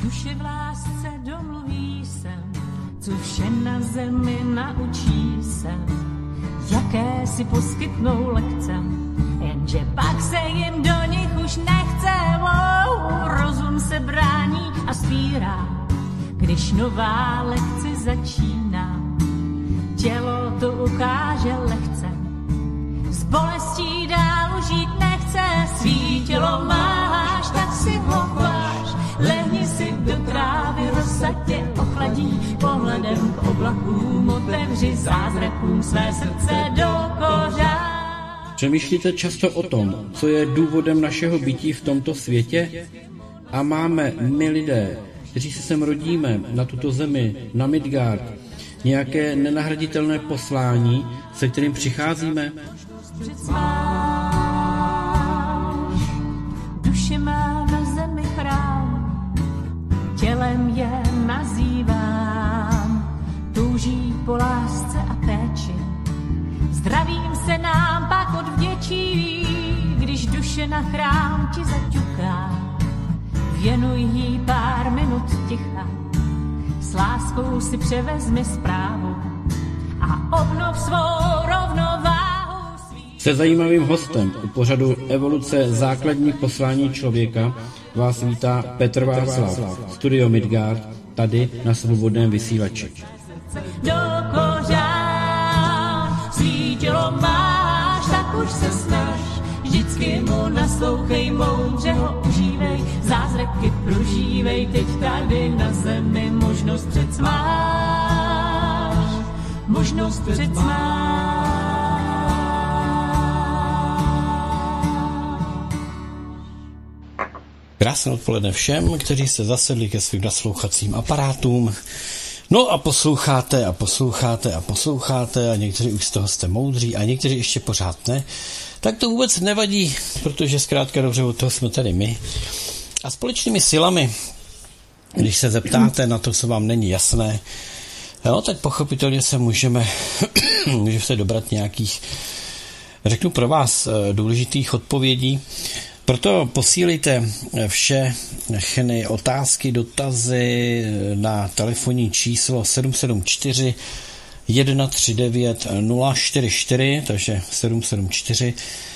Duše v lásce domluví se, co vše na zemi naučí se, jaké si poskytnou lekce, jenže pak se jim do nich už nechce. Rozum se brání a spírá, když nová lekce začíná. Tělo to ukáže lehce, s bolestí dál žít nechce. Svý tělo máš, tak si ho váž, lehni si do trávy, rosa tě ochladí. Pohledem k oblakům otevři zázrakům své srdce do kořán. Přemýšlíte často o tom, co je důvodem našeho bytí v tomto světě? A máme my lidé, kteří se sem rodíme, na tuto zemi, na Midgard, nějaké nenahraditelné poslání, se kterým přicházíme? Duše má na zemi chrám, tělem je nazývám, touží po lásce a péči. Zdravím se nám pak odvděčí, když duše na chrám ti zaťuká. Věnuj jí pár minut ticha, s láskou si převezmi zprávu a obnov svou rovnováhu. Se zajímavým hostem u pořadu Evoluce základních poslání člověka vás vítá Petr Václav, Studio Midgard, tady na Svobodném vysílači. Do kořán, svý tělo máš, tak už se snaž, vždycky mu naslouchej, moudře ho užívej, zázraky prožívej, teď tady na zemi možnost přec máš, možnost přec máš. Krásné odpoledne všem, kteří se zasedli ke svým naslouchacím aparátům. No a posloucháte a posloucháte a posloucháte a někteří už z toho jste moudří a někteří ještě pořád ne. Tak to vůbec nevadí, protože zkrátka dobře od toho jsme tady my. A společnými silami, když se zeptáte na to, co vám není jasné, no, tak pochopitelně se můžeme se dobrat nějakých, řeknu pro vás, důležitých odpovědí. Proto posílejte všechny otázky, dotazy na telefonní číslo 774 139 044, takže 774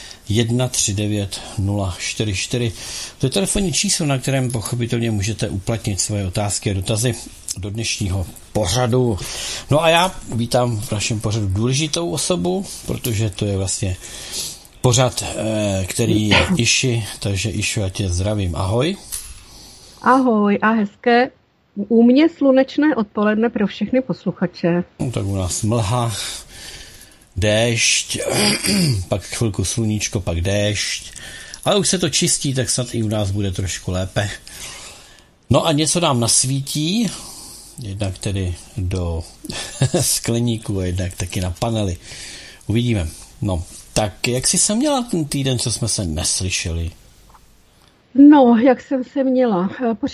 139 044. To je telefonní číslo, na kterém pochopitelně můžete uplatnit svoje otázky a dotazy do dnešního pořadu. No a já vítám v našem pořadu důležitou osobu, protože to je vlastně pořad, který je Iši, takže Išu, já tě zdravím. Ahoj. Ahoj a hezké u mě slunečné odpoledne pro všechny posluchače. No, tak u nás mlha, déšť, pak chvilku sluníčko, pak déšť. Ale už se to čistí, tak snad i u nás bude trošku lépe. No a něco nám nasvítí, jednak tedy do skleníku a jednak taky na panely. Uvidíme. No, tak jak jsi se měla ten týden, co jsme se neslyšeli? No, jak jsem se měla.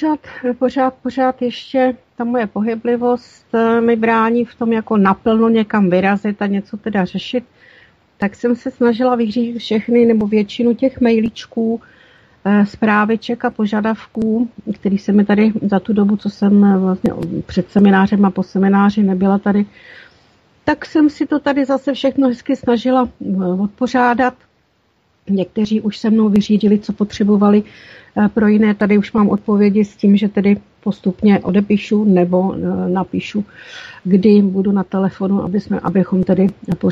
Pořád ještě ta moje pohyblivost mi brání v tom jako naplno někam vyrazit a něco teda řešit. Tak jsem se snažila vyřídit všechny nebo většinu těch mailíčků, zpráviček a požadavků, který se mi tady za tu dobu, co jsem vlastně před seminářem a po semináři nebyla tady, tak jsem si to tady zase všechno hezky snažila odpořádat. Někteří už se mnou vyřídili, co potřebovali, pro jiné tady už mám odpovědi s tím, že tedy postupně odepíšu nebo napíšu, kdy budu na telefonu, abychom tedy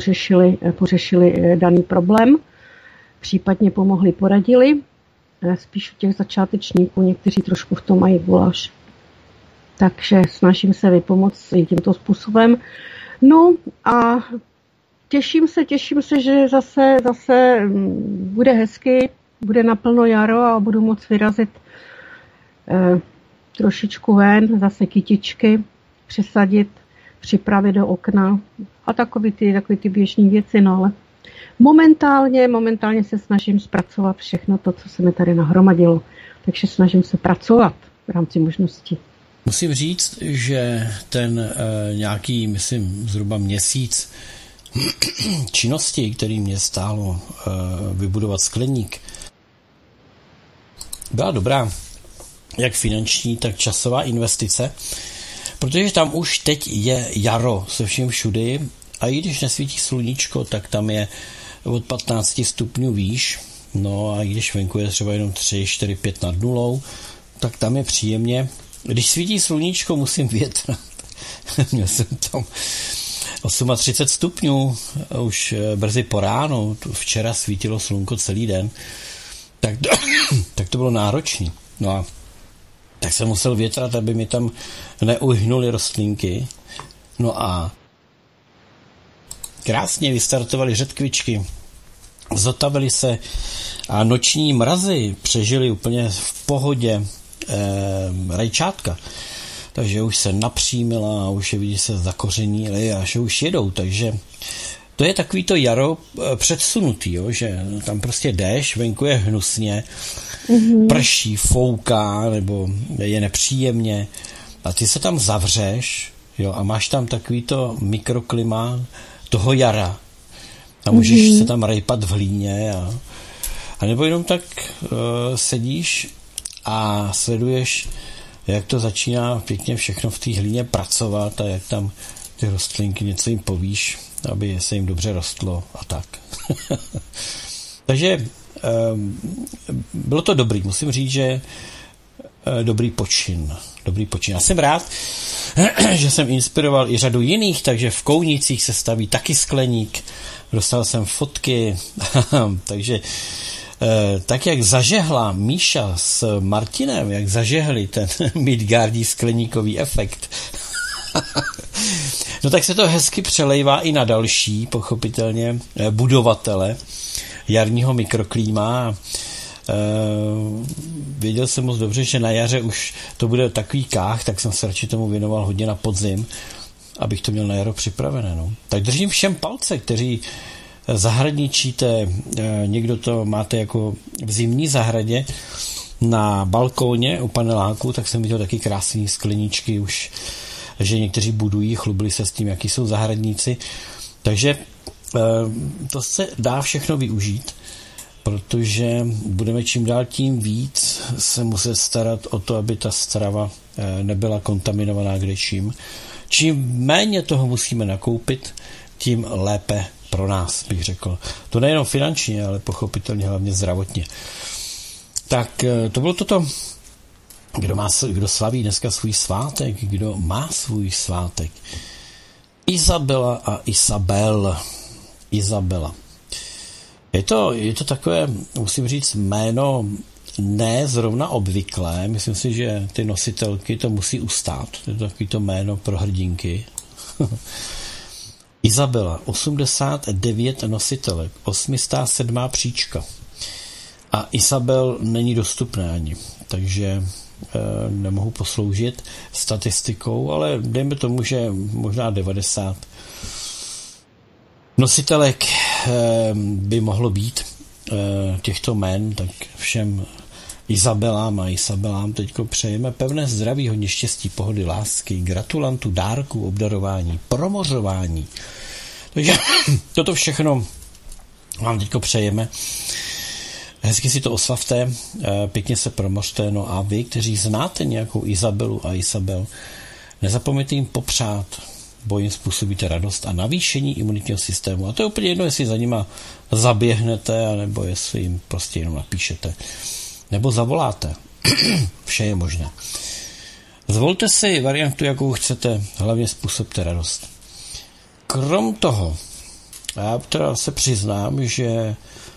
pořešili daný problém, případně pomohli, poradili. Spíš u těch začátečníků, někteří trošku v tom mají guláš. Takže snažím se vypomoct i tímto způsobem. No a těším se, že zase bude hezky, bude naplno jaro a budu moct vyrazit trošičku ven, zase kytičky, přisadit, připravit do okna a takové ty běžné věci, no ale momentálně se snažím zpracovat všechno to, co se mi tady nahromadilo. Takže snažím se pracovat v rámci možností. Musím říct, že ten nějaký, myslím, zhruba měsíc činnosti, který mě stálo vybudovat skleník, byla dobrá. jak finanční, tak časová investice, protože tam už teď je jaro se vším všudy a i když nesvítí sluníčko, tak tam je od 15 stupňů výš, no a i když venku je třeba jenom 3, 4, 5 nad nulou, tak tam je příjemně. Když svítí sluníčko, musím větrat. Měl jsem tam 38 stupňů, už brzy po ránu, včera svítilo slunko celý den, tak to bylo náročný. No a tak jsem musel větrat, aby mi tam neuhnuly rostlinky. No a krásně vystartovaly řetkvičky, zotavily se a noční mrazy přežily úplně v pohodě rajčátka. Takže už se napřímila a už je vidí se zakořenily a že už jedou, takže to je takový to jaro předsunutý, jo, že tam prostě jdeš, venku je hnusně, prší, fouká, nebo je nepříjemně a ty se tam zavřeš, jo, a máš tam takový to mikroklima toho jara a můžeš se tam rejpat v hlíně a nebo jenom tak sedíš a sleduješ, jak to začíná pěkně všechno v té hlíně pracovat a jak tam ty rostlinky, něco jim povíš, aby se jim dobře rostlo a tak. Takže bylo to dobrý, musím říct, že dobrý počin. Já jsem rád, že jsem inspiroval i řadu jiných, takže v Kounicích se staví taky skleník, dostal jsem fotky, takže tak jak zažehla Míša s Martinem, jak zažehli ten Midgardí skleníkový efekt, no tak se to hezky přelejvá i na další, pochopitelně, budovatele jarního mikroklíma. Věděl jsem moc dobře, že na jaře už to bude takový káh, tak jsem se radši tomu věnoval hodně na podzim, abych to měl na jaro připravené. No. Tak držím všem palce, kteří zahradničíte, někdo to máte jako v zimní zahradě na balkóně u paneláku, tak jsem viděl taky krásný skleníčky už, že někteří budují, chlubili se s tím, jaký jsou zahradníci. Takže to se dá všechno využít, protože budeme čím dál tím víc se muset starat o to, aby ta strava nebyla kontaminovaná kdečím. Čím méně toho musíme nakoupit, tím lépe pro nás, bych řekl. To nejenom finančně, ale pochopitelně hlavně zdravotně. Tak to bylo toto. Kdo slaví dneska svůj svátek? Kdo má svůj svátek? Izabela a Isabel. Izabela. Je to takové, musím říct, jméno ne zrovna obvyklé. Myslím si, že ty nositelky to musí ustát. Je to takový to jméno pro hrdinky. Izabela, 89 nositelek, 807. příčka. A Isabel není dostupné ani, takže nemohu posloužit statistikou, ale dejme tomu, že možná 90 nositelek by mohlo být těchto jmen, tak všem Izabelám a Isabelám teďko přejeme pevné zdraví, hodně štěstí, pohody, lásky, gratulantů, dárků, obdarování, promořování. Takže toto všechno vám teďko přejeme. Hezky si to oslavte, pěkně se promořte, no a vy, kteří znáte nějakou Izabelu a Isabel, nezapomeňte jim popřát, bo jim způsobíte radost a navýšení imunitního systému. A to je úplně jedno, jestli za nima zaběhnete, anebo jestli jim prostě jenom napíšete. Nebo zavoláte. Vše je možné. Zvolte si variantu, jakou chcete, hlavně způsobte radost. Krom toho, já teda se přiznám, že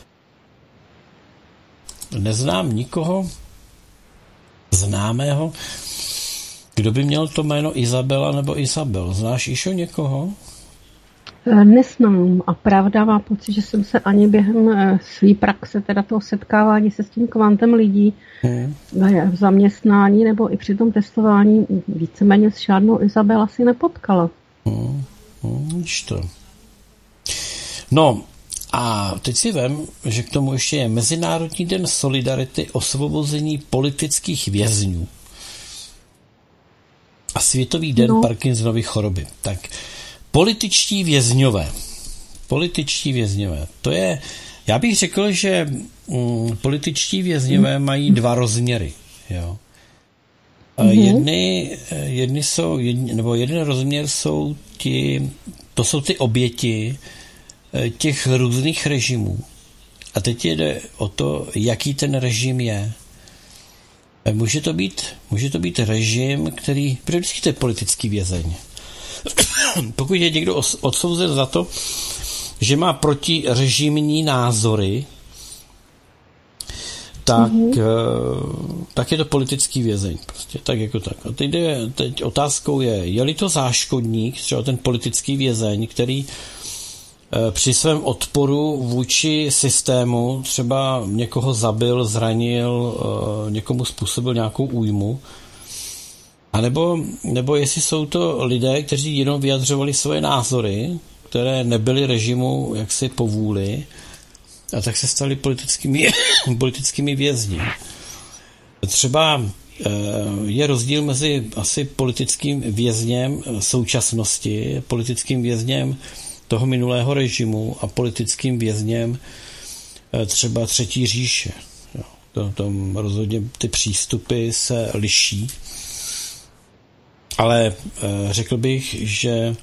neznám nikoho známého, kdo by měl to jméno Izabela nebo Isabel. Znáš, Išo, někoho? Neznám a pravda má pocit, že jsem se ani během své praxe, teda toho setkávání se s tím kvantem lidí v zaměstnání nebo i při tom testování víceméně s žádnou Izabel asi nepotkala. Víš to. No a teď si vem, že k tomu ještě je Mezinárodní den solidarity osvobození politických vězňů a Světový den Parkinsonovy choroby. Tak političtí vězňové, to je, já bych řekl, že političtí vězňové mají dva rozměry. Jo. Jeden rozměr jsou to jsou ty oběti těch různých režimů. A teď jde o to, jaký ten režim je. Může to být režim, který vždycky to je politický vězeň. Pokud je někdo odsouzen za to, že má protirežimní názory, tak je to politický vězeň. Prostě tak jako tak. A teď otázkou je-li to záškodník, třeba ten politický vězeň, který při svém odporu vůči systému třeba někoho zabil, zranil, někomu způsobil nějakou újmu, nebo jestli jsou to lidé, kteří jenom vyjadřovali svoje názory, které nebyly režimu jaksi po vůli, a tak se stali politickými vězni. Třeba je rozdíl mezi asi politickým vězněm současnosti, politickým vězněm toho minulého režimu a politickým vězněm třeba Třetí říše. Tom rozhodně ty přístupy se liší. Ale řekl bych, že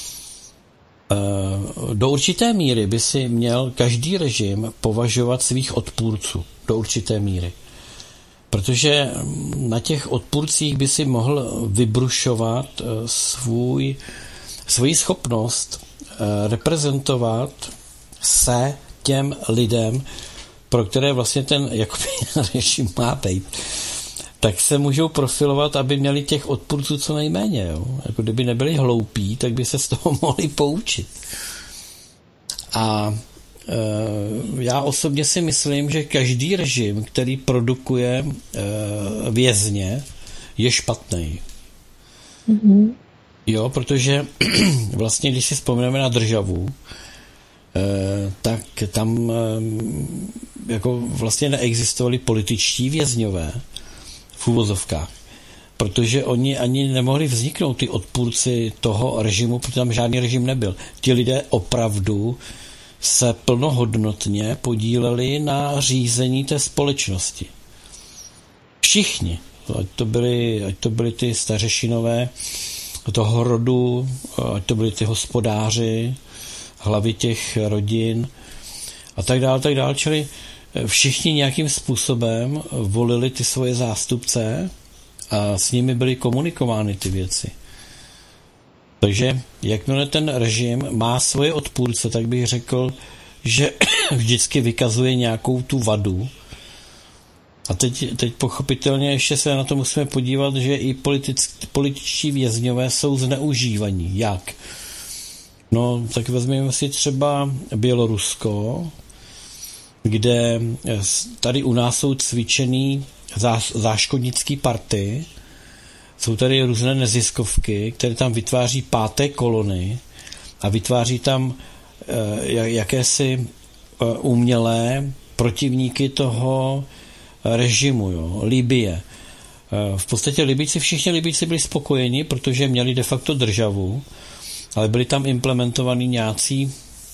do určité míry by si měl každý režim považovat svých odpůrců. Do určité míry. Protože na těch odpůrcích by si mohl vybrušovat svoji schopnost reprezentovat se těm lidem, pro které vlastně ten jakoby režim má být, tak se můžou profilovat, aby měli těch odpůrců co nejméně. Jo? Jako kdyby nebyli hloupí, tak by se z toho mohli poučit. A já osobně si myslím, že každý režim, který produkuje vězně, je špatný. Mm-hmm. Jo, protože vlastně, když si vzpomeneme na Državu, tak tam jako vlastně neexistovali političtí vězňové v uvozovkách, protože oni ani nemohli vzniknout ty odpůrci toho režimu, protože tam žádný režim nebyl. Ti lidé opravdu se plnohodnotně podíleli na řízení té společnosti. Všichni, ať to byly ty stařešinové toho rodu, ať to byli ty hospodáři, hlavy těch rodin a tak dále, čili všichni nějakým způsobem volili ty svoje zástupce a s nimi byly komunikovány ty věci. Takže jakmile ten režim má svoje odpůrce, tak bych řekl, že vždycky vykazuje nějakou tu vadu. A teď pochopitelně ještě se na to musíme podívat, že i političtí vězňové jsou zneužívaní. Jak? No, tak vezmeme si třeba Bělorusko, kde tady u nás jsou cvičený záškodnický party, jsou tady různé neziskovky, které tam vytváří páté kolony a vytváří tam jakési umělé protivníky toho režimu, jo, Libye. V podstatě všichni Libijci byli spokojeni, protože měli de facto državu, ale byli tam implementovaní nějací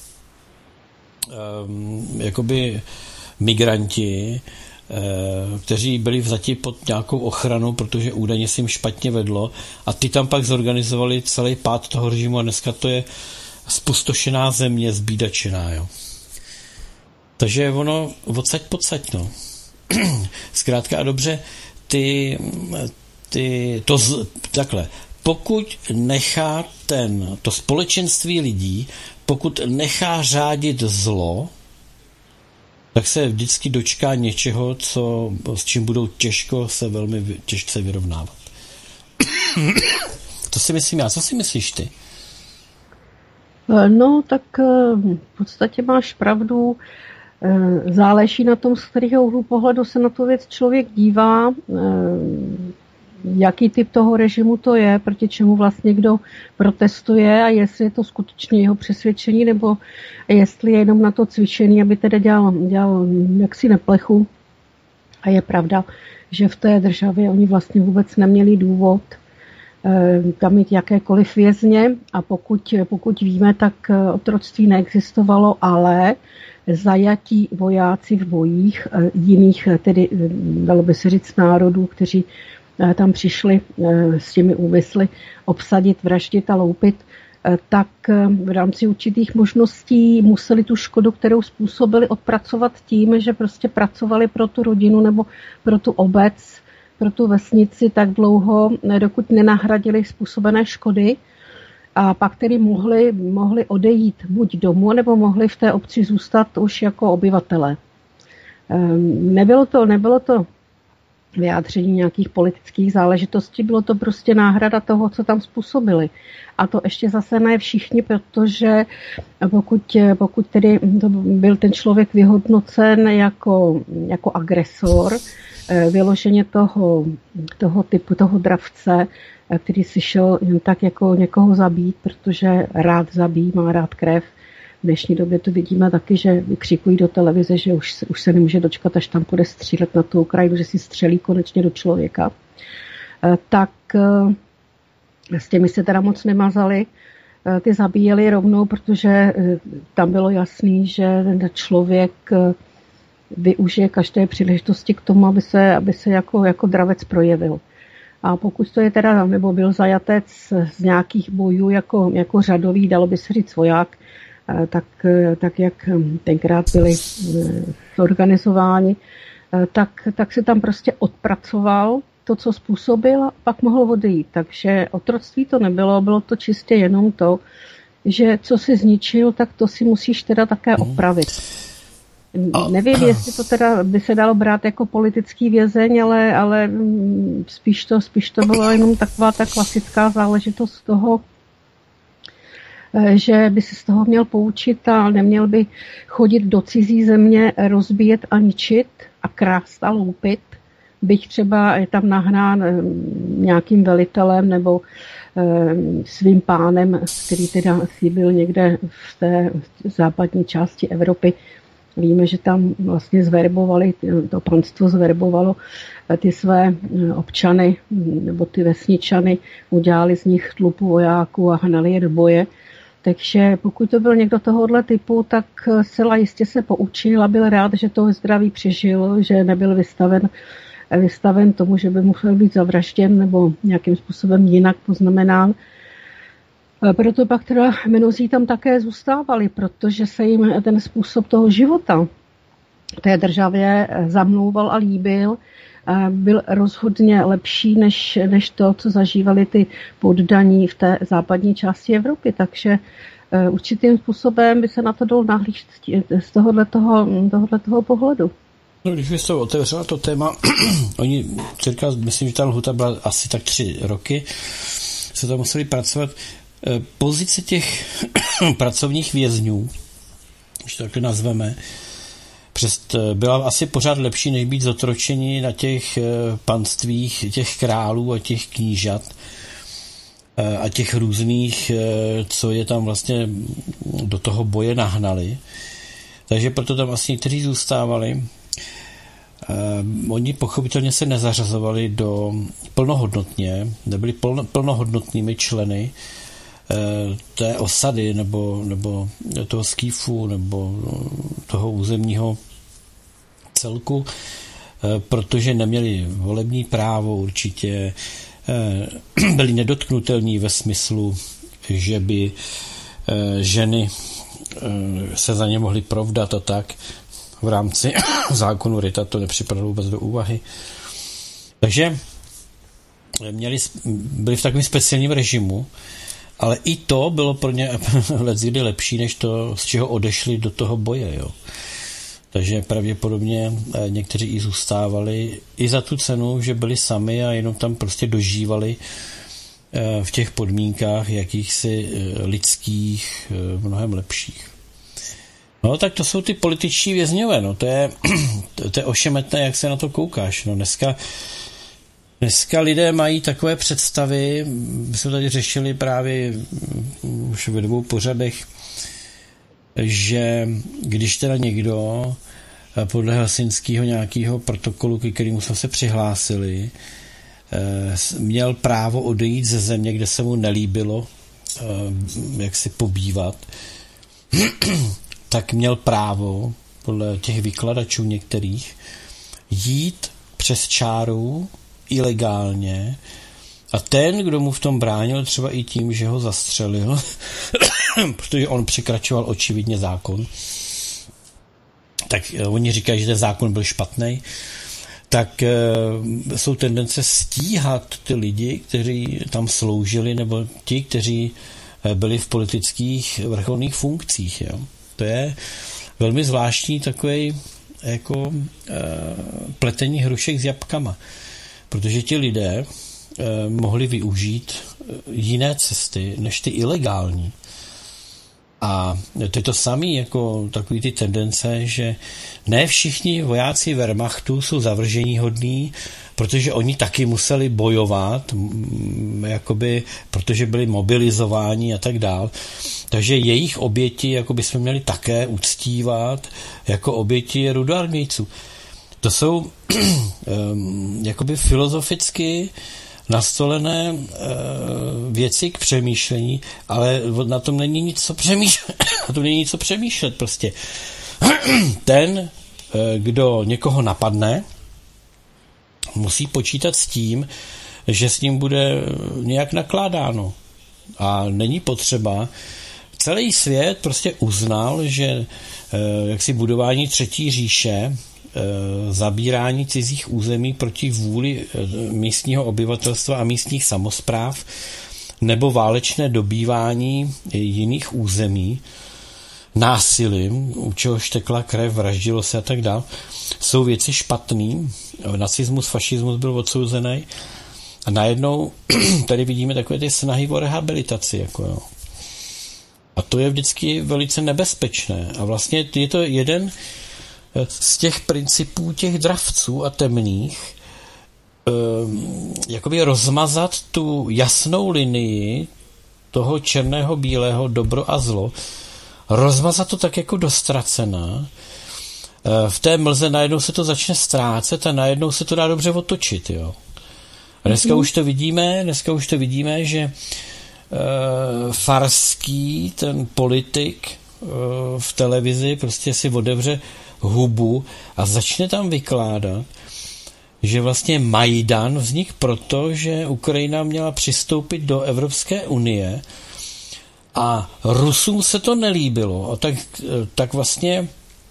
jakoby migranti, kteří byli vzati pod nějakou ochranu, protože údajně se jim špatně vedlo a ty tam pak zorganizovali celý pád toho režimu a dneska to je spustošená země, zbídačená, jo. Takže ono odsaď pocať, no. Zkrátka a dobře, takhle, pokud nechá to společenství lidí, pokud nechá řádit zlo, tak se vždycky dočká něčeho, s čím budou velmi těžce vyrovnávat. To si myslím já. Co si myslíš ty? No, tak v podstatě máš pravdu. Záleží na tom, z kterého úhlu pohledu se na tu věc člověk dívá, jaký typ toho režimu to je, proti čemu vlastně kdo protestuje a jestli je to skutečně jeho přesvědčení, nebo jestli je jenom na to cvičený, aby teda dělal jaksi neplechu. A je pravda, že v té državě oni vlastně vůbec neměli důvod tam mít jakékoliv vězně a pokud víme, tak otroctví neexistovalo, ale zajatí vojáci v bojích jiných, tedy dalo by se říct národů, kteří tam přišli s těmi úmysly obsadit, vraždit a loupit, tak v rámci určitých možností museli tu škodu, kterou způsobili, odpracovat tím, že prostě pracovali pro tu rodinu nebo pro tu obec, pro tu vesnici tak dlouho, dokud nenahradili způsobené škody, a pak tedy mohli odejít buď domů, nebo mohli v té obci zůstat už jako obyvatelé. Nebylo to vyjádření nějakých politických záležitostí, bylo to prostě náhrada toho, co tam způsobili. A to ještě zase ne všichni, protože pokud tedy to byl ten člověk vyhodnocen jako agresor, vyloženě toho typu, toho dravce, který si šel jen tak jako někoho zabít, protože rád zabíjí, má rád krev. V dnešní době to vidíme taky, že vykřikují do televize, že už se nemůže dočkat, až tam půjde střílet na tu Ukrajinu, že si střelí konečně do člověka. Tak s těmi se teda moc nemazali. Ty zabíjeli rovnou, protože tam bylo jasný, že ten člověk využije každé příležitosti k tomu, aby se jako dravec projevil. A pokud to je teda, nebo byl zajatec z nějakých bojů jako řadový, dalo by se říct voják, tak jak tenkrát byli organizováni, tak se tam prostě odpracoval to, co způsobil, a pak mohl odejít. Takže otroctví to nebylo, bylo to čistě jenom to, že co si zničil, tak to si musíš teda také opravit. Nevím, jestli to teda by se dalo brát jako politický vězeň, ale spíš to bylo jenom taková ta klasická záležitost toho, že by se z toho měl poučit a neměl by chodit do cizí země, rozbíjet a ničit a krást a loupit, byť třeba je tam nahnán nějakým velitelem nebo svým pánem, který teda byl někde v té západní části Evropy. Víme, že tam vlastně zverbovali, to panstvo zverbovalo ty své občany nebo ty vesničany, udělali z nich tlupu vojáků a hnali je do boje. Takže pokud to byl někdo tohohle typu, tak zcela jistě se poučil a byl rád, že toho zdraví přežil, že nebyl vystaven tomu, že by musel být zavražděn nebo nějakým způsobem jinak poznamenán. Proto pak teda mnozí tam také zůstávali, protože se jim ten způsob toho života té državě zamlouval a líbil. Byl rozhodně lepší než to, co zažívali ty poddaní v té západní části Evropy. Takže určitým způsobem by se na to dalo nahlížet z tohoto pohledu. No, když jste otevřela to téma, oni cirka, myslím, že ta lhuta byla asi tak 3 roky, se tam museli pracovat. Pozice těch pracovních vězňů, když to takhle nazveme, byla asi pořád lepší, než být zotročeni na těch panstvích těch králů a těch knížat a těch různých, co je tam vlastně do toho boje nahnali. Takže proto tam asi někteří zůstávali. Oni pochopitelně se nezařazovali plnohodnotně, nebyli plnohodnotnými členy té osady nebo toho skýfu nebo toho územního celku, protože neměli volební právo určitě, byli nedotknutelní ve smyslu, že by ženy se za ně mohly provdat a tak. V rámci zákonu Rita to nepřipadalo vůbec do úvahy. Takže byli v takovém speciálním režimu, ale i to bylo pro ně lepší, než to, z čeho odešli do toho boje. Jo. Takže pravděpodobně někteří i zůstávali i za tu cenu, že byli sami a jenom tam prostě dožívali v těch podmínkách jakýchsi lidských, mnohem lepších. No tak to jsou ty političtí vězňové, no to je ošemetné, jak se na to koukáš. No dneska lidé mají takové představy, my jsme tady řešili právě už ve 2 pořadech, že když teda někdo podle helsinského nějakého protokolu, ke kterému jsme se přihlásili, měl právo odejít ze země, kde se mu nelíbilo, jak si pobývat, tak měl právo, podle těch vykladačů některých, jít přes čáru ilegálně a ten, kdo mu v tom bránil, třeba i tím, že ho zastřelil, protože on překračoval očividně zákon, tak oni říkají, že ten zákon byl špatný, tak jsou tendence stíhat ty lidi, kteří tam sloužili, nebo ti, kteří byli v politických vrcholných funkcích. Jo. To je velmi zvláštní takový jako pletení hrušek s jabkama, protože ti lidé mohli využít jiné cesty, než ty ilegální. A to je to samé jako takový ty tendence, že ne všichni vojáci Wehrmachtu jsou zavrženíhodní, protože oni taky museli bojovat, jakoby, protože byli mobilizováni a tak dál. Takže jejich oběti jakoby jsme měli také uctívat jako oběti rudoarmějců. To jsou jakoby filozoficky nastolené věci k přemýšlení, ale na tom není nic co přemýšlet. Na tom není nic co přemýšlet prostě. Ten, kdo někoho napadne, musí počítat s tím, že s ním bude nějak nakládáno. A není potřeba. Celý svět prostě uznal, že jaksi budování třetí říše, zabírání cizích území proti vůli místního obyvatelstva a místních samospráv nebo válečné dobývání jiných území násilím, u čehož tekla krev, vraždilo se a tak dál, jsou věci špatný. Nacismus, fašismus byl odsouzený a najednou tady vidíme takové ty snahy o rehabilitaci. Jako jo. A to je vždycky velice nebezpečné. A vlastně je to jeden z těch principů těch dravců a temných, jakoby rozmazat tu jasnou linii toho černého, bílého, dobro a zlo, rozmazat to tak jako dostracená. V té mlze najednou se to začne ztrácet a najednou se to dá dobře otočit. Jo. A dneska už to vidíme, že Farský, ten politik v televizi, prostě si otevře hubu a začne tam vykládat, že vlastně Majdan vznikl proto, že Ukrajina měla přistoupit do Evropské unie a Rusům se to nelíbilo. A tak vlastně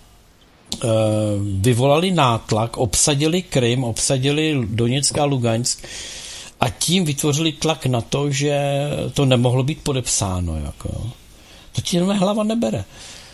vyvolali nátlak, obsadili Krym, obsadili Doněck a Lugansk a tím vytvořili tlak na to, že to nemohlo být podepsáno. Jako. To ti hlava nebere.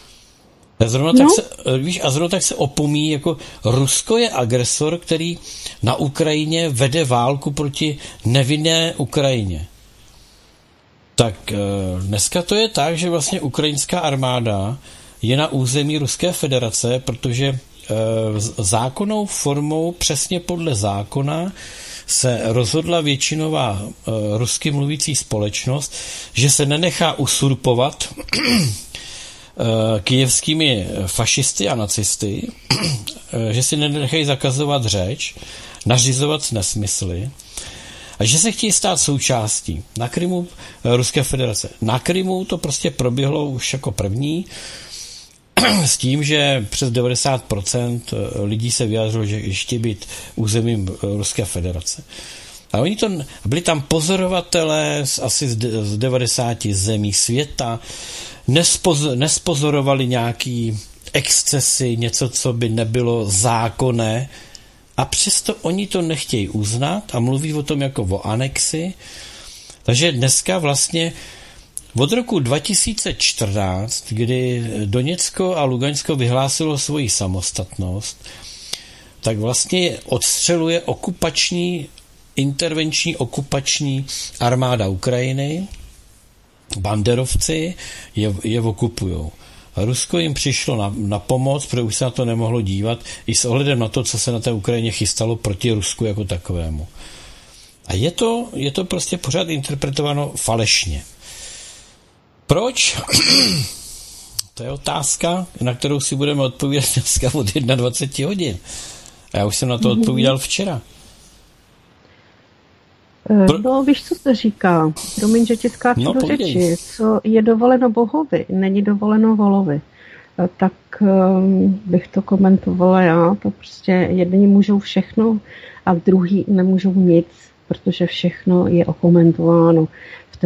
Zrovna tak se opomíjí, jako Rusko je agresor, který na Ukrajině vede válku proti nevinné Ukrajině. Tak dneska to je tak, že vlastně ukrajinská armáda je na území Ruské federace, protože zákonnou formou, přesně podle zákona, se rozhodla většinová rusky mluvící společnost, že se nenechá usurpovat kyjevskými fašisty a nacisty, že si nenechají zakazovat řeč, nařizovat nesmysly a že se chtějí stát součástí na Krymu Ruské federace. Na Krymu to prostě proběhlo už jako první s tím, že přes 90% lidí se vyjádřilo, že ještě být územím Ruské federace. A oni to, byli tam pozorovatelé asi z 90 zemí světa, nespozorovali nějaký excesy, něco, co by nebylo zákonné, a přesto oni to nechtějí uznat a mluví o tom jako o anexi. Takže dneska vlastně od roku 2014, kdy Doněcko a Lugansko vyhlásilo svoji samostatnost, tak vlastně odstřeluje intervenční okupační armáda Ukrajiny, banderovci je okupujou. A Rusko jim přišlo na pomoc, protože už se na to nemohlo dívat, i s ohledem na to, co se na té Ukrajině chystalo proti Rusku jako takovému. A je to prostě pořád interpretováno falešně. Proč? To je otázka, na kterou si budeme odpovídat dneska od 21 hodin. A já už jsem na to odpovídal včera. No, víš, co se říká? Promiň, že ti skáču do řeči. Co je dovoleno bohovi, není dovoleno volovi. tak bych to komentovala já. To prostě jedni můžou všechno a druhý nemůžou nic, protože všechno je okomentováno z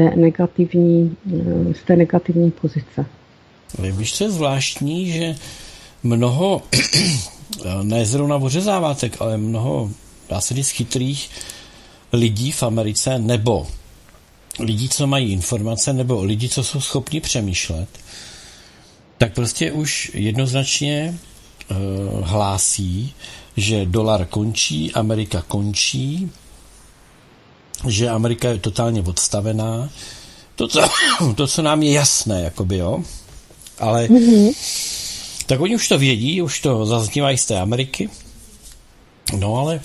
té negativní pozice. Víš, co je zvláštní, že mnoho, ne zrovna ořezávátek, ale mnoho, dá se říct, chytrých lidí v Americe, nebo lidí, co mají informace, nebo lidi, co jsou schopni přemýšlet, tak prostě už jednoznačně hlásí, že dolar končí, Amerika končí, že Amerika je totálně odstavená. To, co nám je jasné, jakoby, jo. Ale tak oni už to vědí, už to zaznívají z té Ameriky. No ale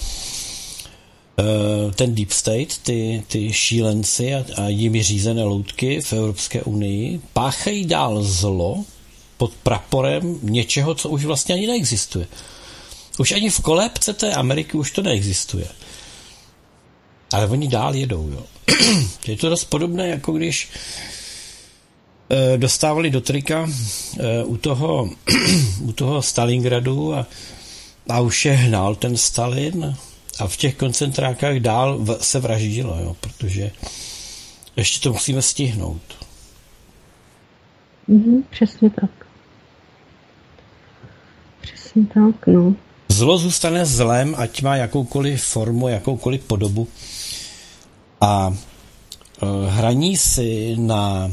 ten Deep State, ty šílenci a jimi řízené loutky v Evropské unii páchají dál zlo pod praporem něčeho, co už vlastně ani neexistuje. Už ani v kolébce té Ameriky už to neexistuje. Ale oni dál jedou, jo. Je to dost podobné, jako když dostávali do trika u toho Stalingradu a už je hnal ten Stalin a v těch koncentrákách dál se vraždilo, jo, protože ještě to musíme stihnout. Přesně tak. Přesně tak, no. Zlo zůstane zlem, ať má jakoukoliv formu, jakoukoliv podobu. A hraní si na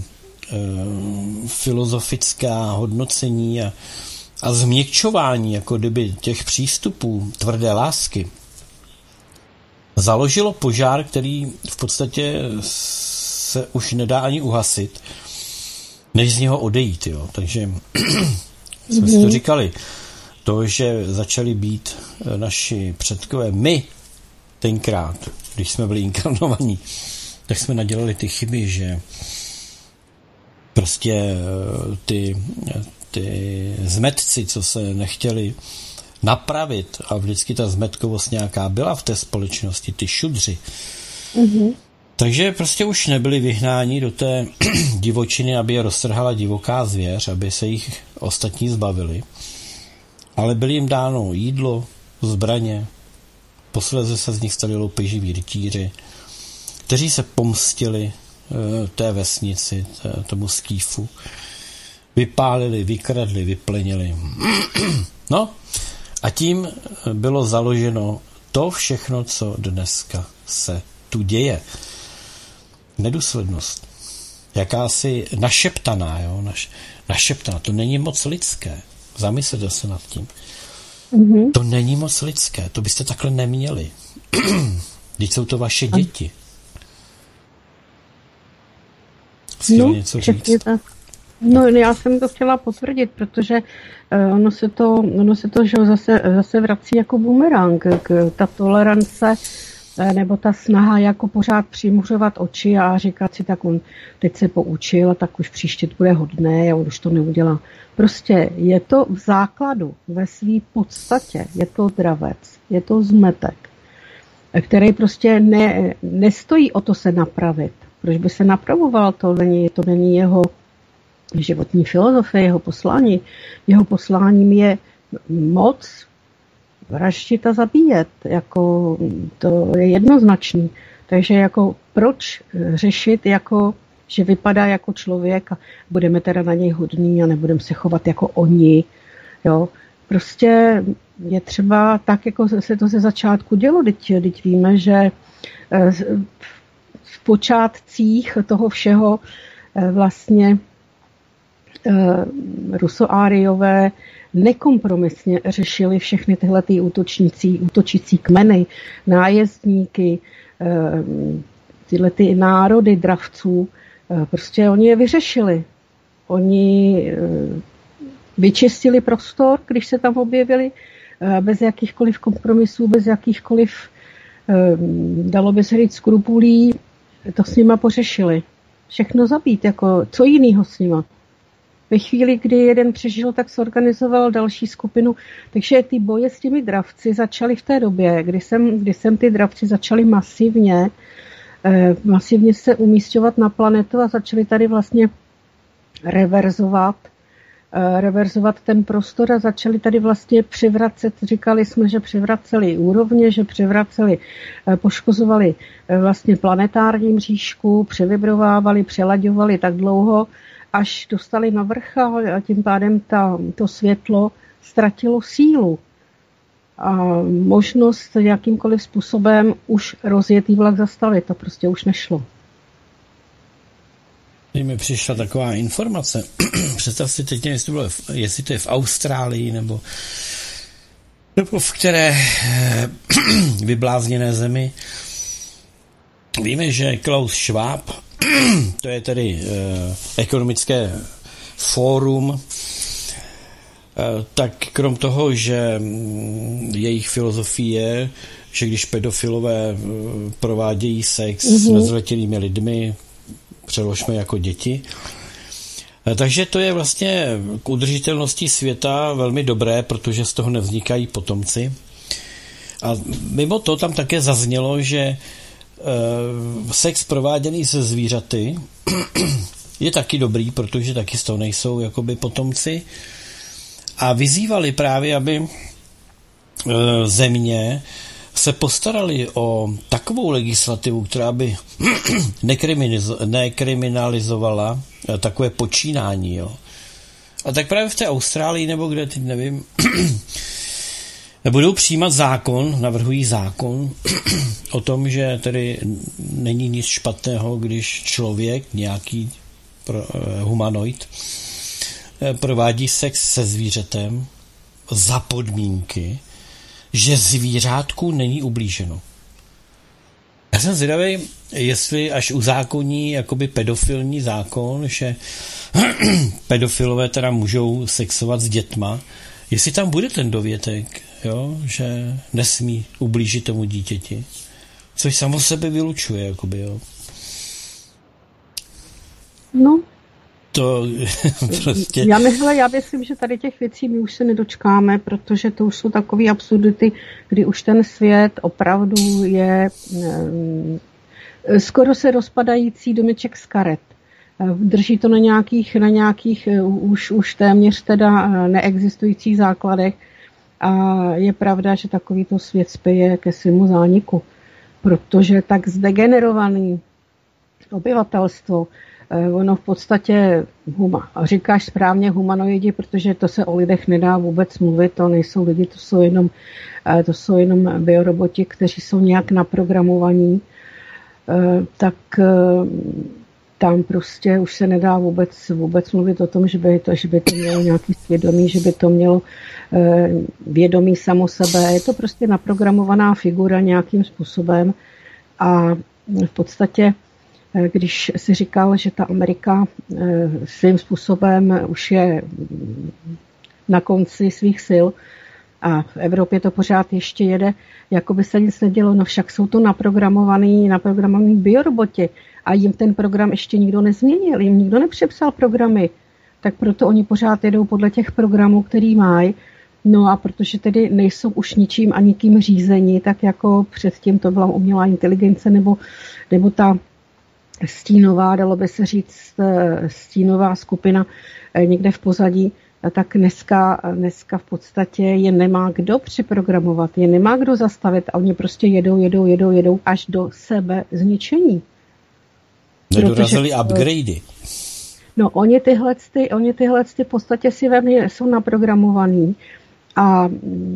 filozofická hodnocení a změkčování jako kdyby těch přístupů tvrdé lásky založilo požár, který v podstatě se už nedá ani uhasit, než z něho odejít. Jo. Takže jsme si to říkali. To, že začali být naši předkové, my tenkrát, když jsme byli inkarnovaní, tak jsme nadělali ty chyby, že prostě ty zmetci, co se nechtěli napravit, a vždycky ta zmetkovost nějaká byla v té společnosti, ty šudři. Takže prostě už nebyli vyhnáni do té divočiny, aby je roztrhala divoká zvěř, aby se jich ostatní zbavili. Ale byli jim dáno jídlo, zbraně, posledně se z nich stali loupeživí rytíři, kteří se pomstili té vesnici, tomu skýfu, vypálili, vykradli, vyplenili. No a tím bylo založeno to všechno, co dneska se tu děje. Nedůslednost. Jakási našeptaná, jo? Našeptaná. To není moc lidské. Zamyslete se nad tím. To není moc lidské. To byste takhle neměli. Vždyť jsou to vaše děti. Chtěla něco říct? No, já jsem to chtěla potvrdit, protože ono se to že zase vrací jako bumerang. Ta tolerance nebo ta snaha jako pořád přimuřovat oči a říkat si, tak on teď se poučil, tak už příště to bude hodné a on už to neudělá. Prostě je to v základu, ve své podstatě, je to dravec, je to zmetek, který prostě nestojí o to se napravit. Proč by se napravoval? To není jeho životní filozofie, jeho poslání. Jeho posláním je moc vraždit a zabíjet. Jako, to je jednoznačný. Takže jako proč řešit, jako, že vypadá jako člověk a budeme teda na něj hodní a nebudeme se chovat jako oni. Jo? Prostě je třeba tak, jako se to ze začátku dělo. Teď víme, že v počátcích toho všeho vlastně rusoáriové nekompromisně řešili všechny tyhle ty útočící kmeny, nájezdníky, tyhle ty národy dravců. Prostě oni je vyřešili. Oni vyčistili prostor, když se tam objevili, bez jakýchkoliv kompromisů, bez jakýchkoliv, dalo by se říct, skrupulí, to s nima pořešili. Všechno zabít, jako co jinýho s nima. Ve chvíli, kdy jeden přežil, tak zorganizoval další skupinu. Takže ty boje s těmi dravci začaly v té době, kdy sem ty dravci začaly masivně se umísťovat na planetu a začaly tady vlastně reverzovat reverzovat ten prostor a začali tady vlastně přivracet, říkali jsme, že přivraceli úrovně, že přivraceli, poškozovali vlastně planetární mřížku, převibrovávali, přelaďovali tak dlouho, až dostali na vrch a tím pádem to světlo ztratilo sílu. A možnost jakýmkoliv způsobem už rozjetý vlak zastavit, to prostě už nešlo. Když mi přišla taková informace, představ si teď, jestli to je v Austrálii, nebo v které vyblázněné zemi. Víme, že Klaus Schwab, to je tedy ekonomické fórum, tak krom toho, že jejich filozofie je, že když pedofilové provádějí sex s nezletilými lidmi, přeložme jako děti. Takže to je vlastně k udržitelnosti světa velmi dobré, protože z toho nevznikají potomci. A mimo to tam také zaznělo, že sex prováděný se zvířaty je taky dobrý, protože taky z toho nejsou jakoby potomci. A vyzývali právě, aby země se postarali o takovou legislativu, která by nekriminalizovala takové počínání. Jo. A tak právě v té Austrálii, nebo kde, teď nevím, budou přijímat zákon, navrhují zákon o tom, že tedy není nic špatného, když člověk, nějaký humanoid, provádí sex se zvířetem za podmínky, že zvířátku není ublíženo. Já jsem zvědavý, jestli až uzákoní jakoby pedofilní zákon, že pedofilové teda můžou sexovat s dětma, jestli tam bude ten dovětek, jo, že nesmí ublížit tomu dítěti, což samo sebe vylučuje, jakoby, jo. No. To prostě... Já myslím, že tady těch věcí my už se nedočkáme, protože to už jsou takové absurdity, kdy už ten svět opravdu je skoro se rozpadající domeček z karet. Drží to na nějakých už téměř teda neexistujících základech a je pravda, že takovýto svět spěje ke svému zániku, protože tak zdegenerovaný obyvatelstvo, ono v podstatě říkáš správně humanoidi, protože to se o lidech nedá vůbec mluvit, to nejsou lidi, to jsou jenom bioroboti, kteří jsou nějak naprogramovaní, tak tam prostě už se nedá vůbec mluvit o tom, že by to mělo nějaký svědomí, že by to mělo vědomí samo sebe. Je to prostě naprogramovaná figura nějakým způsobem a v podstatě když si říkal, že ta Amerika svým způsobem už je na konci svých sil a v Evropě to pořád ještě jede, jako by se nic nedělo, no však jsou to naprogramovaný bioroboti a jim ten program ještě nikdo nezměnil, jim nikdo nepřepsal programy, tak proto oni pořád jedou podle těch programů, který mají. No a protože tedy nejsou už ničím a nikým řízení, tak jako předtím to byla umělá inteligence nebo ta stínová, dalo by se říct, stínová skupina někde v pozadí, tak dneska v podstatě je nemá kdo přeprogramovat, je nemá kdo zastavit a oni prostě jedou až do sebe zničení. Nedorazili upgradey. No, oni tyhle v podstatě si jsou naprogramovaný a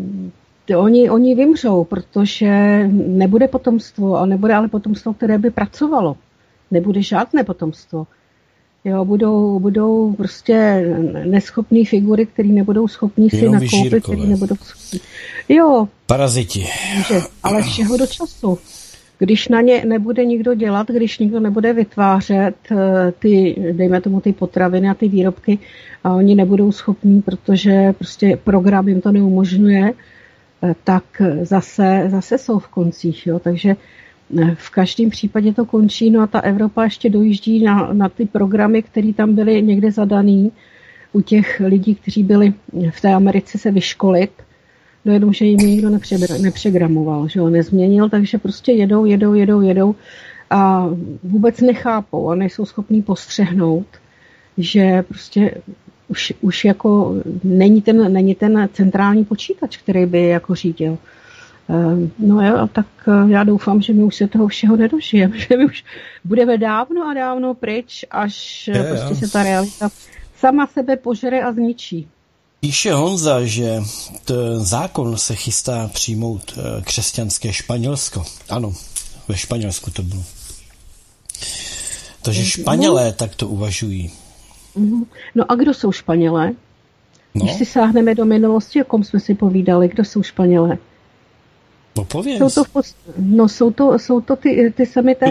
oni vymřou, protože nebude potomstvo, nebude ale potomstvo, které by pracovalo. Nebude žádné potomstvo. Jo, budou prostě neschopný figury, který nebudou schopní si nakoupit, který nebudou schopní. Jo. Paraziti. Ale z čeho do času? Když na ně nebude nikdo dělat, když nikdo nebude vytvářet dejme tomu ty potraviny a ty výrobky a oni nebudou schopní, protože prostě program jim to neumožňuje, tak zase jsou v koncích. Jo? Takže v každém případě to končí, no a ta Evropa ještě dojíždí na ty programy, které tam byly někde zadaný u těch lidí, kteří byli v té Americe se vyškolit, no jenom, že jim nikdo nepřegramoval, že ho nezměnil, takže prostě jedou a vůbec nechápou a nejsou schopní postřehnout, že prostě už jako není ten centrální počítač, který by jako řídil. No jo, tak já doufám, že my už se toho všeho nedožijeme, že my už budeme dávno a dávno pryč, až prostě se ta realita sama sebe požere a zničí. Píše Honza, že zákon se chystá přijmout křesťanské Španělsko. Ano, ve Španělsku to bylo. Takže Španělé takto uvažují. No a kdo jsou Španělé? Když si sáhneme do minulosti, o kom jsme si povídali, kdo jsou Španělé? No pověz. Jsou to ty samité,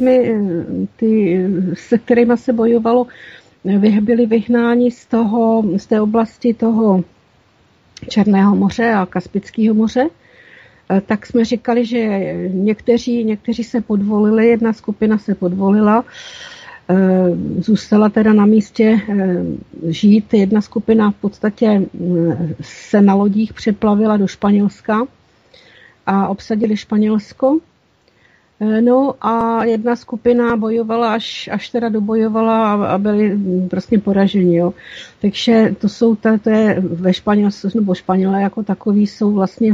se kterými se bojovalo, byli vyhnáni z té oblasti toho Černého moře a Kaspického moře. Tak jsme říkali, že někteří se podvolili, jedna skupina se podvolila, zůstala teda na místě žít, jedna skupina v podstatě se na lodích přeplavila do Španělska a obsadili Španělsko. No a jedna skupina bojovala, až teda dobojovala a byli prostě poraženi. Jo. Takže to je ve Španělsku, nebo Španělé jako takový jsou vlastně,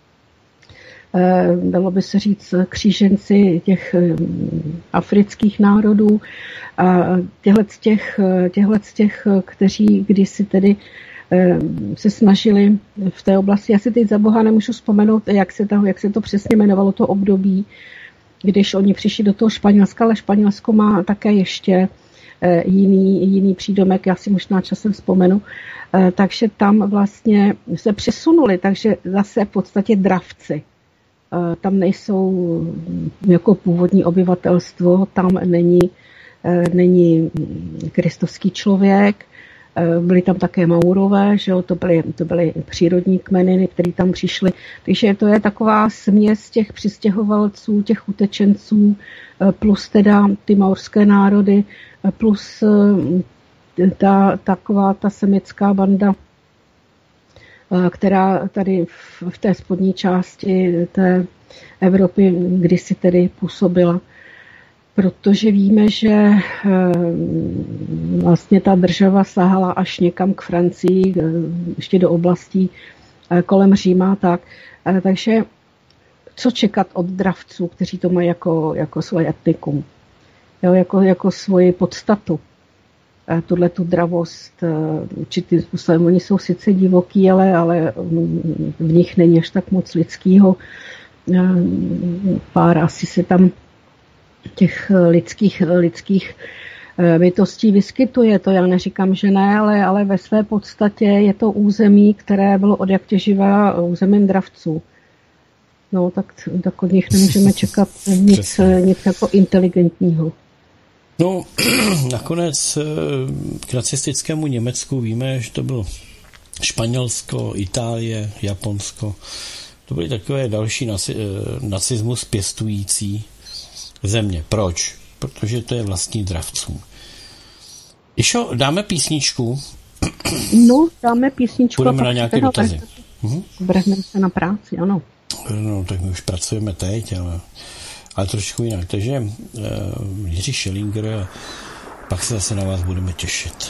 dalo by se říct, kříženci těch afrických národů a těchhle z těch, kteří kdysi tedy se snažili v té oblasti. Já si teď za boha nemůžu vzpomenout, jak se to přesně jmenovalo, to období, když oni přišli do toho Španělska, ale Španělsko má také ještě jiný přídomek, já si možná časem vzpomenu, takže tam vlastně se přesunuli, takže zase v podstatě dravci. Tam nejsou jako původní obyvatelstvo, tam není kristovský člověk, byli tam také Maurové, že jo, to byly přírodní kmeniny, které tam přišly. Takže to je taková směs těch přistěhovalců, těch utečenců, plus teda ty maurské národy, plus ta semitská banda, která tady v té spodní části té Evropy kdysi tedy působila. Protože víme, že vlastně ta država sahala až někam k Francii, ještě do oblastí kolem Říma. Takže co čekat od dravců, kteří to mají jako svoje etnikum, jako svoji podstatu. Tuhle tu dravost určitým způsobem. Oni jsou sice divoký, ale v nich není až tak moc lidského. Pár asi se tam těch lidských bytostí vyskytuje, to já neříkám, že ne, ale ve své podstatě je to území, které bylo odjaktěživa územím dravců. No, tak od nich nemůžeme čekat nic jako inteligentního. No, nakonec k nacistickému Německu víme, že to bylo Španělsko, Itálie, Japonsko. To byly takové další nacismus pěstující země. Proč? Protože to je vlastní dravců. Išo, dáme písničku? No, dáme písničku. Půjdeme na nějaké dotazy. Vrhneme se na práci, ano. No, tak my už pracujeme teď, ale trošku jinak. Takže Jiří Schellinger a pak se zase na vás budeme těšit.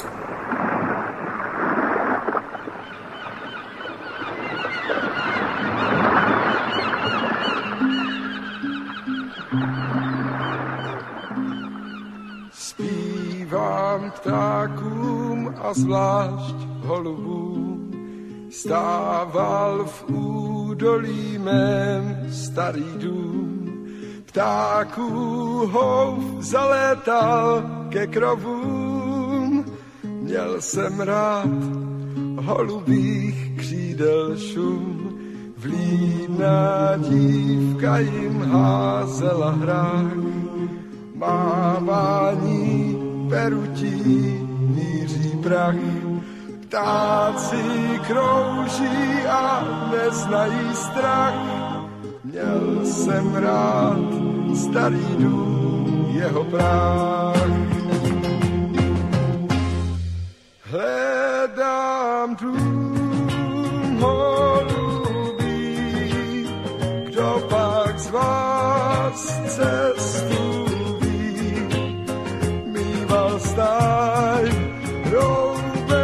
Zpívám ptákům a zvlášť holubům, stával v údolí mém starý dům. Ptáků houf zalétal ke krovům, měl jsem rád holubých křídel šum. Vlídná dívka jim házela hrách, mávání perutí míří prach. Ptáci krouží a neznají strach, měl jsem rád starý dům, jeho práh. Hledám dům holubí, kdo pak z vás cestu ví, mýval stáj roube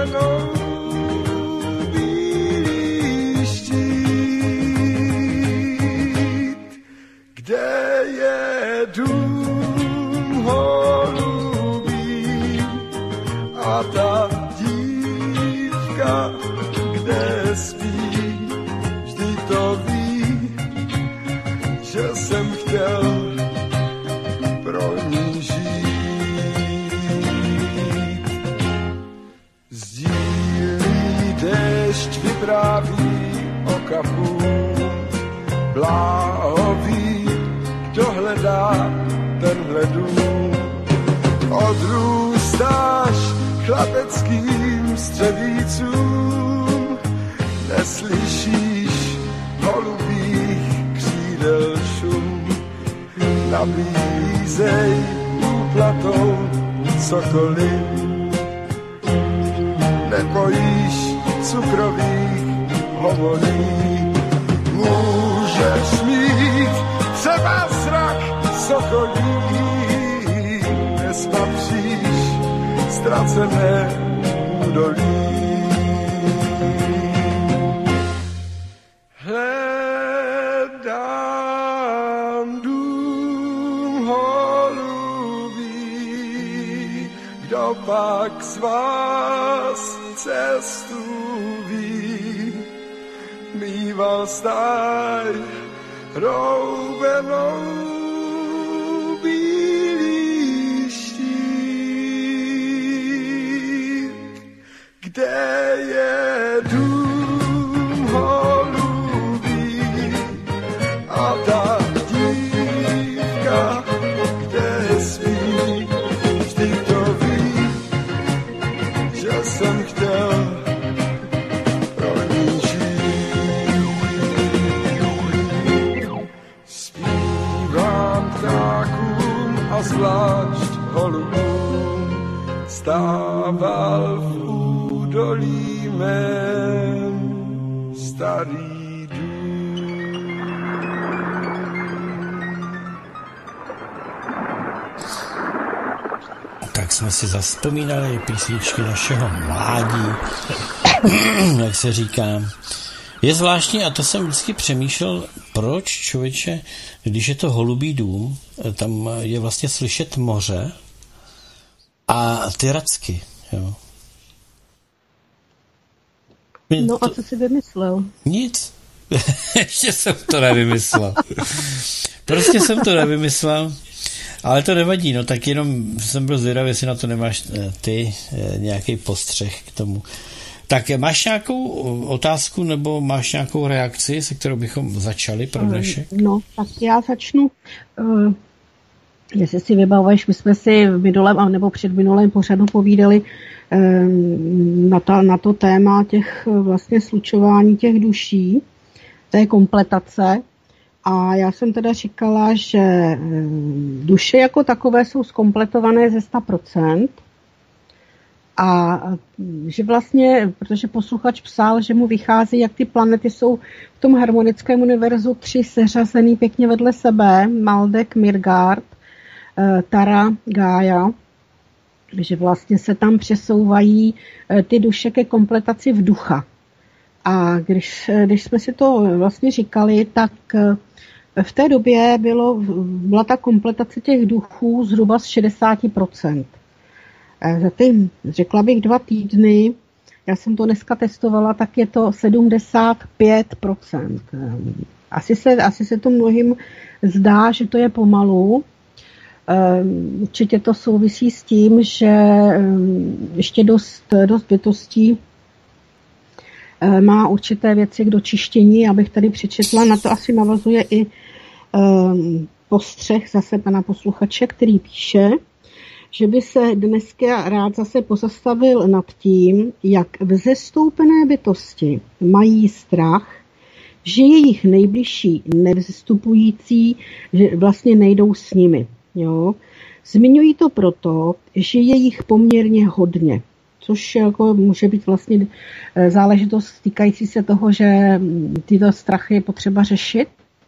dům holubí a ta dívka, kde spí, vždy to ví, že jsem chtěl pro ní žít. Sdílí déšť, vypráví o kapu, bláhoví, kdo hledá tenhle dům. Odrůstáš chlapeckým střevícům, neslyšíš holubích křídel šum. Nabízej úplatou cokoliv, nebojíš cukrových hovorí. Můžeš mít třeba zrak sokolí, nespatříš ztracené údolí. Hledám dům holubí, kdo pak z vás cestu ví. Mýval stáj roubenou bílý štít, kde je dům holubí a ta dívka, kde spí, vždy to ví, že jsem chtěl pro ní žít. A zvlášť holubům stával v údolí mém starý dům. Tak jsme si zavzpomínali písničky našeho mládí, jak se říká. Je zvláštní, a to jsem vždycky přemýšlel, proč, člověče, když je to holubý dům, tam je vlastně slyšet moře a ty racky, jo. No a co jsi vymyslel? Nic. Ještě jsem to nevymyslel. Prostě jsem to nevymyslel, ale to nevadí, no tak jenom jsem byl zvědavý, jestli na to nemáš ty nějaký postřeh k tomu. Tak máš nějakou otázku nebo máš nějakou reakci, se kterou bychom začali pro dnešek? No, tak já začnu. Jestli si vybavuješ, my jsme si v minulém nebo předminulém pořadu povídali na to téma těch vlastně slučování těch duší, té kompletace. A já jsem teda říkala, že duše jako takové jsou zkompletované ze 100%. A že vlastně, protože posluchač psal, že mu vychází, jak ty planety jsou v tom harmonickém univerzu 3 seřazený pěkně vedle sebe, Maldek, Midgard, Tara, Gaia, že vlastně se tam přesouvají ty duše ke kompletaci v ducha. A když jsme si to vlastně říkali, tak v té době byla ta kompletace těch duchů zhruba z 60%. Za ty, řekla bych, 2 týdny, já jsem to dneska testovala, tak je to 75%. Asi se to mnohým zdá, že to je pomalu. Určitě to souvisí s tím, že ještě dost bytostí má určité věci k dočištění, abych tady přečetla. Na to asi navazuje i postřeh zase pana posluchače, který píše, že by se dneska rád zase pozastavil nad tím, jak vzestoupené bytosti mají strach, že jejich nejbližší nevzestupující, že vlastně nejdou s nimi. Jo? Zmiňují to proto, že je jich poměrně hodně, což jako může být vlastně záležitost týkající se toho, že tyto strachy je potřeba řešit.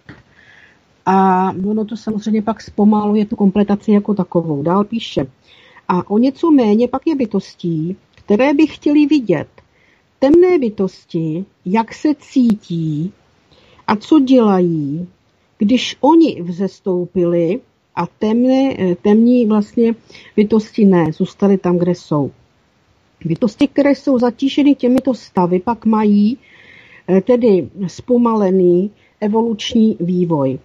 A ono to samozřejmě pak zpomaluje tu kompletaci jako takovou. Dál píše. A o něco méně pak je bytostí, které by chtěli vidět. Temné bytosti, jak se cítí a co dělají, když oni vzestoupili a temní vlastně bytosti ne, zůstaly tam, kde jsou. Bytosti, které jsou zatíženy těmito stavy, pak mají tedy zpomalený evoluční vývoj.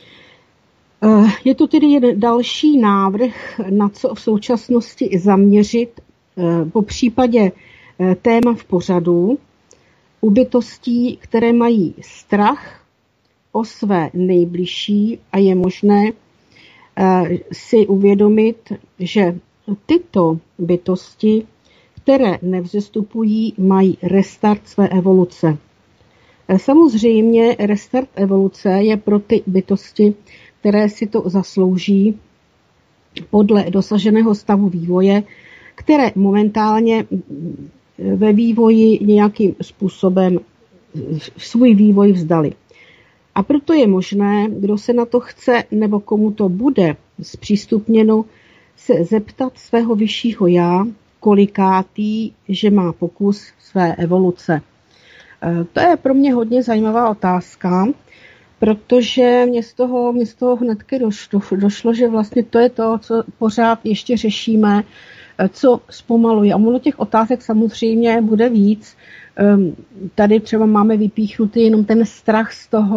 Je to tedy jeden další návrh, na co v současnosti zaměřit po případě téma v pořadu u bytostí, které mají strach o své nejbližší a je možné si uvědomit, že tyto bytosti, které nevzestupují, mají restart své evoluce. Samozřejmě restart evoluce je pro ty bytosti, které si to zaslouží podle dosaženého stavu vývoje, které momentálně ve vývoji nějakým způsobem svůj vývoj vzdali. A proto je možné, kdo se na to chce nebo komu to bude zpřístupněno, se zeptat svého vyššího já, kolikátý, že má pokus své evoluce. To je pro mě hodně zajímavá otázka, protože mě z toho hnedky došlo, že vlastně to je to, co pořád ještě řešíme, co zpomaluje. A ono těch otázek samozřejmě bude víc. Tady třeba máme vypíchnutý jenom ten strach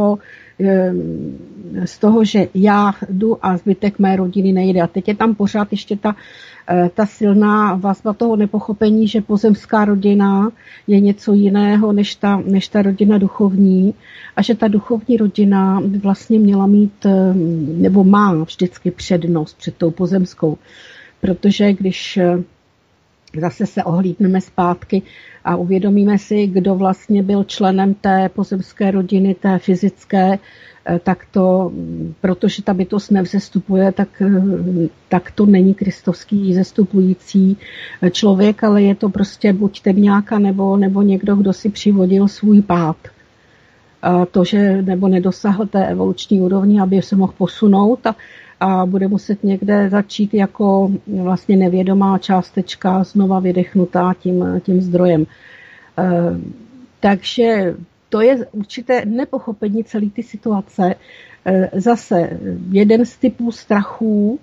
z toho, že já jdu a zbytek mé rodiny nejde. A teď je tam pořád ještě ta silná vazba toho nepochopení, že pozemská rodina je něco jiného než ta rodina duchovní a že ta duchovní rodina by vlastně měla mít nebo má vždycky přednost před tou pozemskou. Protože když zase se ohlídneme zpátky a uvědomíme si, kdo vlastně byl členem té pozemské rodiny, té fyzické, tak to, protože ta bytost nevzestupuje, tak to není kristovský zestupující člověk, ale je to prostě buď temňáka nebo někdo, kdo si přivodil svůj pád. To, že nebo nedosáhl té evoluční úrovni, aby se mohl posunout a bude muset někde začít jako vlastně nevědomá částečka znova vydechnutá tím zdrojem. Takže to je určité nepochopení celé ty situace. Zase jeden z typů strachů,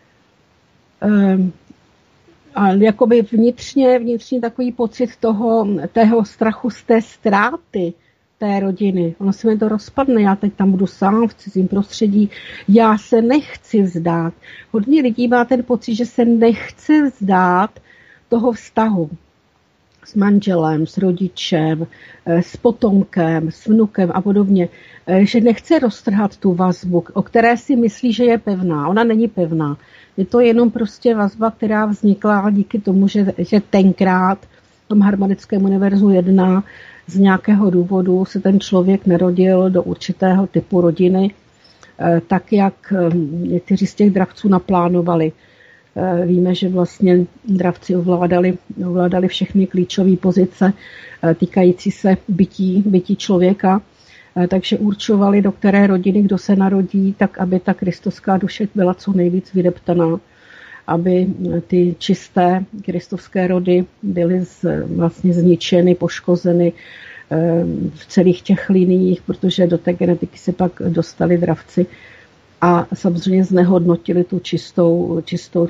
a jakoby vnitřně takový pocit tého strachu z té ztráty té rodiny. Ono se mi to rozpadne, já teď tam budu sám v cizím prostředí, já se nechci vzdát. Hodně lidí má ten pocit, že se nechce vzdát toho vztahu s manželem, s rodičem, s potomkem, s vnukem a podobně, že nechce roztrhat tu vazbu, o které si myslí, že je pevná. Ona není pevná. Je to jenom prostě vazba, která vznikla díky tomu, že tenkrát v tom harmonickém univerzu 1 z nějakého důvodu se ten člověk narodil do určitého typu rodiny, tak jak někteří z těch dravců naplánovali. Víme, že vlastně dravci ovládali všechny klíčové pozice týkající se bytí člověka, takže určovali, do které rodiny kdo se narodí, tak aby ta kristovská duše byla co nejvíc vydeptaná, aby ty čisté kristovské rody byly vlastně zničeny, poškozeny v celých těch liniích, protože do té genetiky se pak dostali dravci a samozřejmě znehodnotili tu čistou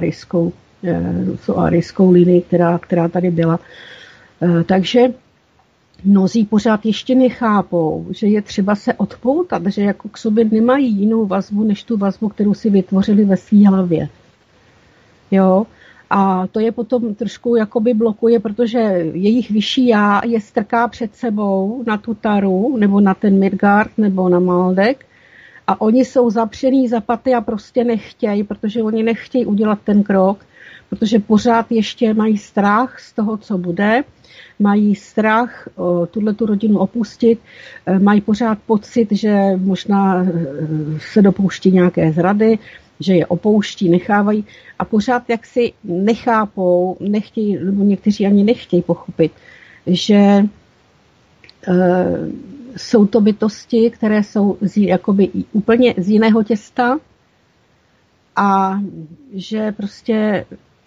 rusoárijskou linii, která tady byla. Takže mnozí pořád ještě nechápou, že je třeba se odpoutat, že jako k sobě nemají jinou vazbu, než tu vazbu, kterou si vytvořili ve své hlavě. Jo? A to je potom trošku jakoby blokuje, protože jejich vyšší já je strká před sebou na tu Taru, nebo na ten Midgard, nebo na Maldek. A oni jsou zapřený za paty a prostě nechtějí, protože oni nechtějí udělat ten krok, protože pořád ještě mají strach z toho, co bude, mají strach tu rodinu opustit, mají pořád pocit, že možná se dopouští nějaké zrady, že je opouští, nechávají a pořád jak si nechápou, nechtějí, nebo někteří ani nechtějí pochopit, že jsou to bytosti, které jsou jakoby úplně z jiného těsta a že prostě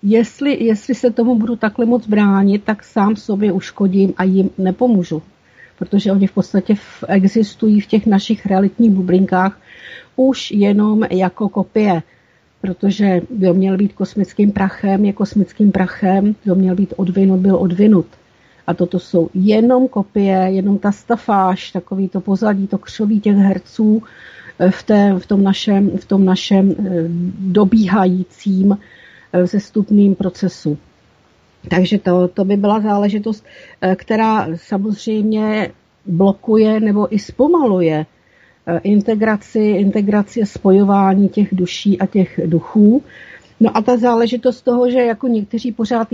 jestli se tomu budu takhle moc bránit, tak sám sobě uškodím a jim nepomůžu. protože oni v podstatě existují v těch našich realitních bublinkách už jenom jako kopie, protože kdo měl být kosmickým prachem, je kosmickým prachem, kdo měl být odvinut, byl odvinut. A toto jsou jenom kopie, jenom ta stafáž, takový to pozadí, to křoví těch herců v tom našem dobíhajícím vzestupným procesu. Takže to by byla záležitost, která samozřejmě blokuje nebo i zpomaluje integraci spojování těch duší a těch duchů. No a ta záležitost toho, že jako někteří pořád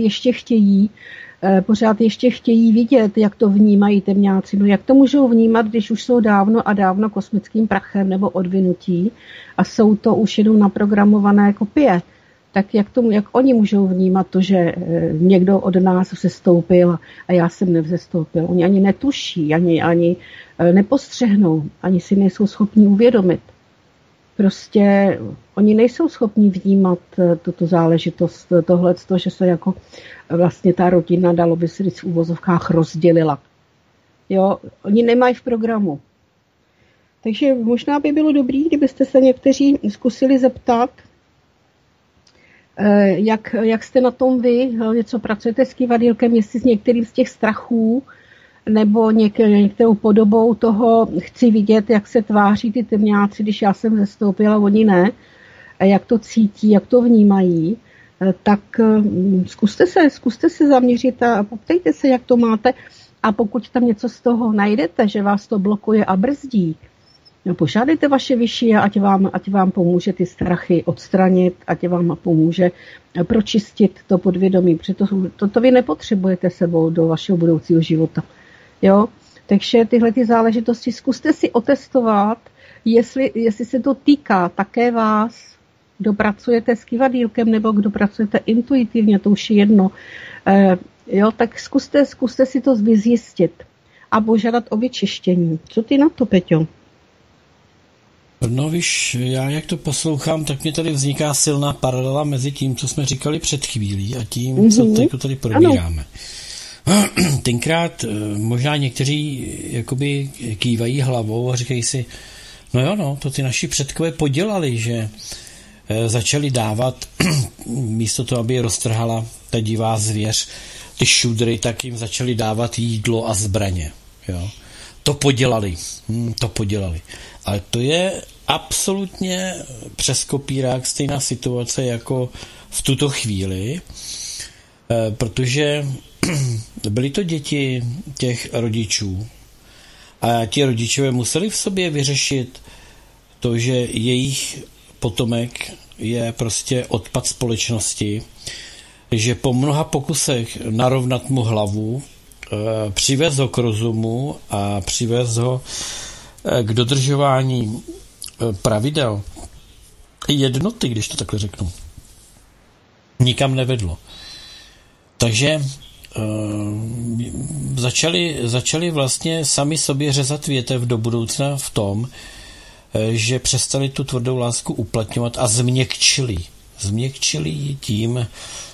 ještě chtějí vidět, jak to vnímají temňáci. No jak to můžou vnímat, když už jsou dávno a dávno kosmickým prachem nebo odvinutí a jsou to už jenom naprogramované kopie. Tak jak oni můžou vnímat to, že někdo od nás vzestoupil a já jsem nevzestoupil. Oni ani netuší, ani nepostřehnou, ani si nejsou schopni uvědomit. Prostě oni nejsou schopni vnímat tuto záležitost, tohleto, že se jako vlastně ta rodina, dalo by se říct v uvozovkách, rozdělila. Jo, oni nemají v programu. Takže možná by bylo dobré, kdybyste se někteří zkusili zeptat, jak jste na tom vy, co pracujete s kývadýlkem, jestli s některým z těch strachů nebo některou podobou toho chci vidět, jak se tváří ty temňáci, když já jsem zestoupila, oni ne, a jak to cítí, jak to vnímají, tak zkuste se zaměřit a poptejte se, jak to máte, a pokud tam něco z toho najdete, že vás to blokuje a brzdí, požádejte vaše vyšší, ať vám pomůže ty strachy odstranit, ať vám pomůže pročistit to podvědomí, protože to vy nepotřebujete sebou do vašeho budoucího života. Jo? Takže tyhle ty záležitosti zkuste si otestovat, jestli se to týká také vás, kdo pracujete s kývadýlkem nebo kdo pracujete intuitivně, to už je jedno. Jo, tak zkuste si to vyzjistit a požádat o vyčištění. Co ty na to, Peťo? No víš, já jak to poslouchám, tak mě tady vzniká silná paralela mezi tím, co jsme říkali před chvílí a tím, co teď tady probíráme. Tenkrát možná někteří jakoby kývají hlavou a říkají si, to ty naši předkové podělali, že začali dávat, místo toho, aby je roztrhala ta divá zvěř, ty šudry, tak jim začali dávat jídlo a zbraně. Jo. To podělali. Ale to je absolutně přes kopírák stejná situace jako v tuto chvíli, protože byly to děti těch rodičů a ti rodičové museli v sobě vyřešit to, že jejich potomek je prostě odpad společnosti, že po mnoha pokusech narovnat mu hlavu přivez ho k rozumu a přivez ho k dodržování pravidel jednoty, když to takhle řeknu, nikam nevedlo. Takže začali vlastně sami sobě řezat větev do budoucna v tom, že přestali tu tvrdou lásku uplatňovat a změkčili ji tím,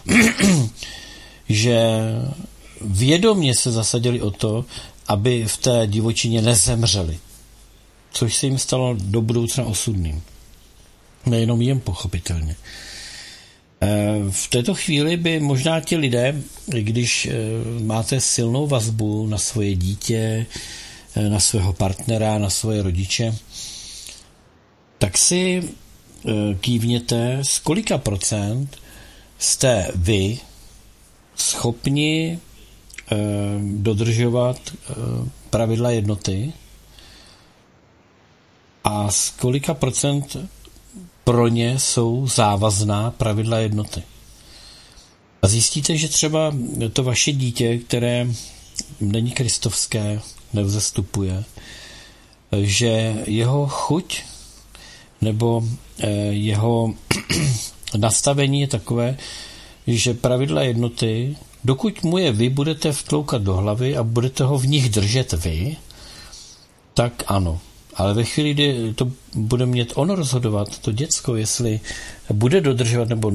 že vědomě se zasadili o to, aby v té divočině nezemřeli. Což se jim stalo do budoucna osudným. Nejenom jim, pochopitelně. V této chvíli by možná ti lidé, když máte silnou vazbu na svoje dítě, na svého partnera, na svoje rodiče, tak si kývněte, z kolika procent jste vy schopni dodržovat pravidla jednoty a z kolika procent pro ně jsou závazná pravidla jednoty. A zjistíte, že třeba to vaše dítě, které není kristovské, nevzestupuje, že jeho chuť nebo jeho nastavení je takové, že pravidla jednoty, dokud mu je vy budete vtloukat do hlavy a budete ho v nich držet vy, tak ano. Ale ve chvíli, kdy to bude mít ono rozhodovat, to děcko, jestli bude dodržovat nebo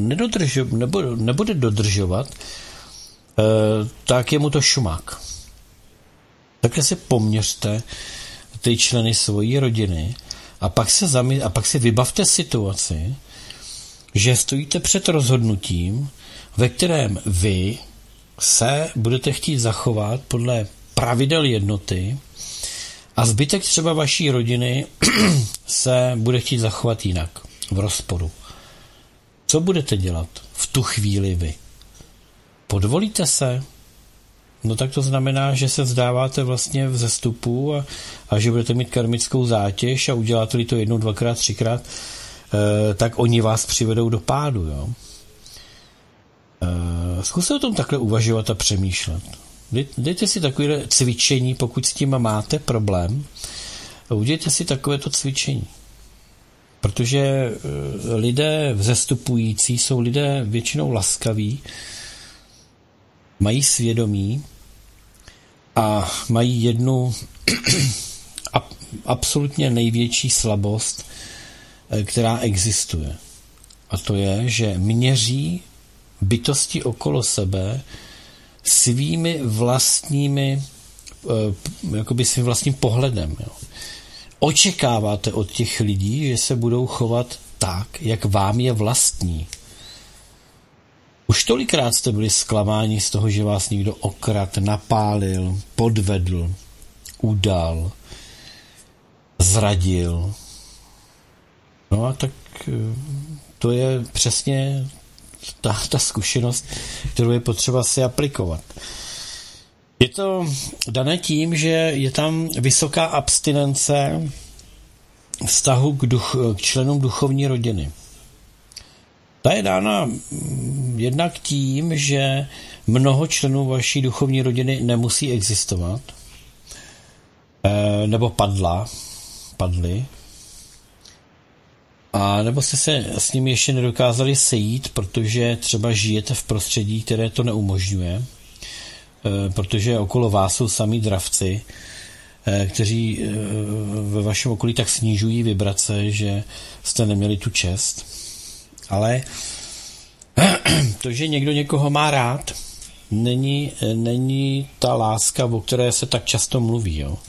nebude dodržovat, tak je mu to šumák. Takhle si poměřte ty členy svojí rodiny a pak si vybavte situaci, že stojíte před rozhodnutím, ve kterém vy se budete chtít zachovat podle pravidel jednoty a zbytek třeba vaší rodiny se bude chtít zachovat jinak, v rozporu. Co budete dělat v tu chvíli vy? Podvolíte se? No tak to znamená, že se vzdáváte vlastně v zestupu a že budete mít karmickou zátěž a uděláte-li to 1, 2krát, 3krát, tak oni vás přivedou do pádu. Jo? Zkuste o tom takhle uvažovat a přemýšlet. Dejte si takové cvičení, pokud s tím máte problém, udělejte si takovéto cvičení. Protože lidé vzestupující jsou lidé většinou laskaví, mají svědomí a mají jednu absolutně největší slabost, která existuje. A to je, že měří bytosti okolo sebe svými vlastními, jakoby svým vlastním pohledem. Jo. Očekáváte od těch lidí, že se budou chovat tak, jak vám je vlastní. Už tolikrát jste byli zklamáni z toho, že vás někdo okradl, napálil, podvedl, udal, zradil. No a tak to je přesně ta zkušenost, kterou je potřeba si aplikovat. Je to dané tím, že je tam vysoká abstinence vztahu k členům duchovní rodiny. Ta je dána jednak tím, že mnoho členů vaší duchovní rodiny nemusí existovat, nebo padli, a nebo jste se s nimi ještě nedokázali sejít, protože třeba žijete v prostředí, které to neumožňuje, protože okolo vás jsou samí dravci, kteří ve vašem okolí tak snižují vibrace, že jste neměli tu čest. Ale to, že někdo někoho má rád, není ta láska, o které se tak často mluví. Jo.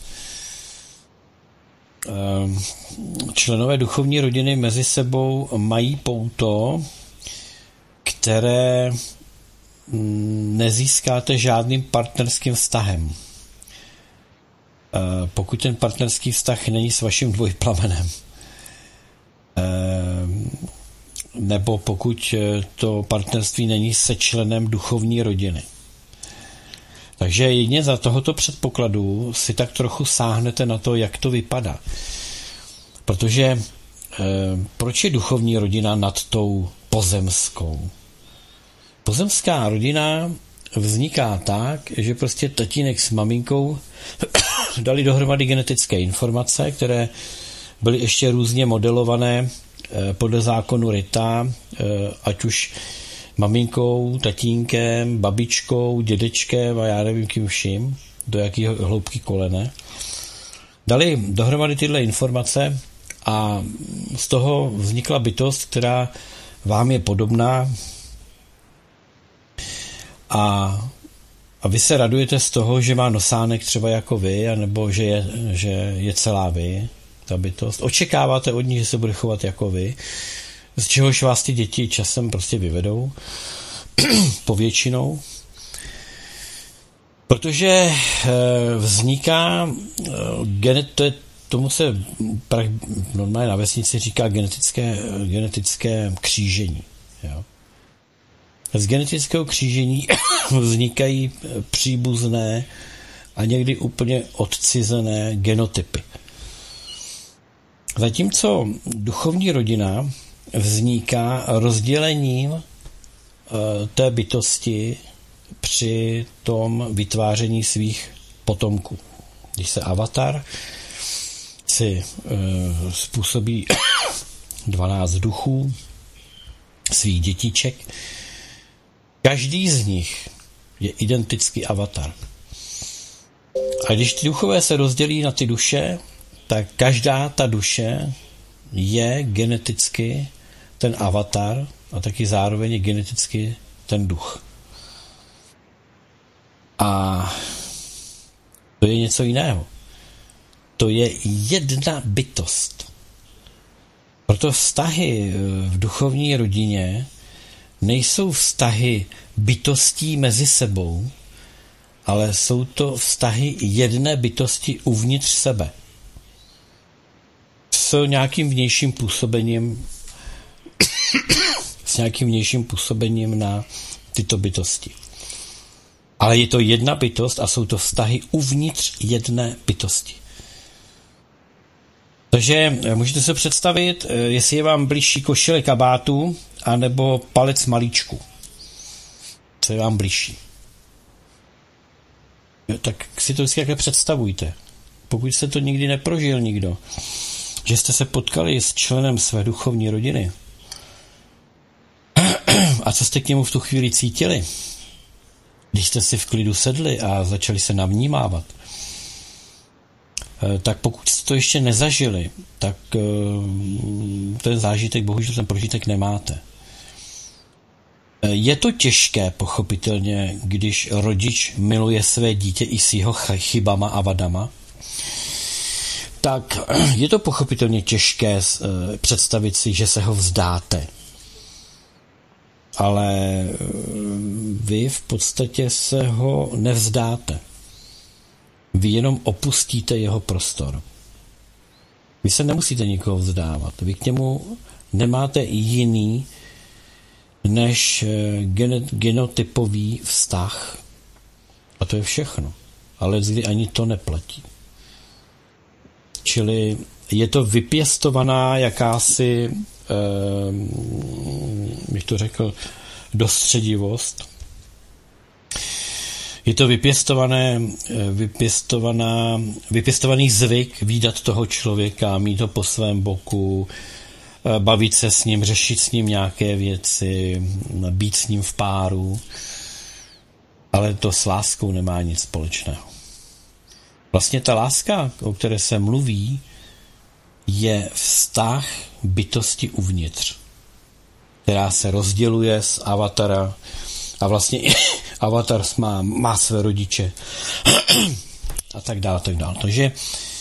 Členové duchovní rodiny mezi sebou mají pouto, které nezískáte žádným partnerským vztahem. Pokud ten partnerský vztah není s vaším dvojplamenem. Nebo pokud to partnerství není se členem duchovní rodiny. Takže jedině za tohoto předpokladu si tak trochu sáhnete na to, jak to vypadá. Protože proč je duchovní rodina nad tou pozemskou? Pozemská rodina vzniká tak, že prostě tatínek s maminkou dali dohromady genetické informace, které byly ještě různě modelované podle zákonu Rita, ať už maminkou, tatínkem, babičkou, dědečkem a já nevím kým vším, do jaký hloubky kolene. Dali dohromady tyhle informace a z toho vznikla bytost, která vám je podobná a vy se radujete z toho, že má nosánek třeba jako vy, anebo že je celá vy, ta bytost. Očekáváte od ní, že se bude chovat jako vy, z čehož vás ty děti časem prostě vyvedou, povětšinou. Protože vzniká, tomu se normálně na vesnici říká genetické křížení. Jo. Z genetického křížení vznikají příbuzné a někdy úplně odcizené genotypy. Zatímco duchovní rodina vzniká rozdělením té bytosti při tom vytváření svých potomků. Když se avatar si způsobí 12 duchů, svých dětiček, každý z nich je identický avatar. A když ty duchové se rozdělí na ty duše, tak každá ta duše je geneticky ten avatar a taky zároveň je geneticky ten duch. A To je něco jiného. To je jedna bytost. Proto vztahy v duchovní rodině nejsou vztahy bytostí mezi sebou, ale jsou to vztahy jedné bytosti uvnitř sebe. S nějakým vnějším působením na tyto bytosti. Ale je to jedna bytost a jsou to vztahy uvnitř jedné bytosti. Takže můžete se představit, jestli je vám blížší košile kabátu, anebo palec malíčku. Co je vám blížší? Tak si to vždycky představujte. Pokud jste to nikdy neprožil nikdo, že jste se potkali s členem své duchovní rodiny a co jste k němu v tu chvíli cítili, když jste si v klidu sedli a začali se navnímávat, tak pokud jste to ještě nezažili, tak ten zážitek, bohužel ten prožitek nemáte. Je to těžké, pochopitelně, když rodič miluje své dítě i s jeho chybama a vadama, tak je to pochopitelně těžké představit si, že se ho vzdáte. Ale vy v podstatě se ho nevzdáte. Vy jenom opustíte jeho prostor. Vy se nemusíte nikoho vzdávat. Vy k němu nemáte jiný než genotypový vztah. A to je všechno. Ale kdy ani to neplatí. Čili je to vypěstovaná jakási, bych to řekl, dostředivost. Je to vypěstovaný zvyk vídat toho člověka, mít ho po svém boku, bavit se s ním, řešit s ním nějaké věci, být s ním v páru. Ale to s láskou nemá nic společného. Vlastně ta láska, o které se mluví, je vztah bytosti uvnitř, která se rozděluje z avatara a vlastně avatar má své rodiče a tak dále, tak dále. Takže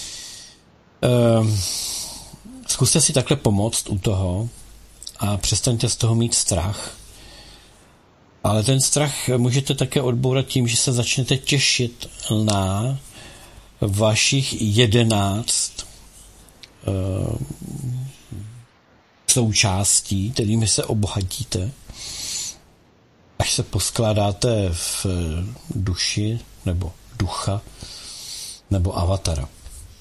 zkuste si takhle pomoct u toho a přestaňte z toho mít strach. Ale ten strach můžete také odbourat tím, že se začnete těšit na vašich 11 součástí, kterými se obohatíte, až se poskládáte v duši, nebo ducha, nebo avatara.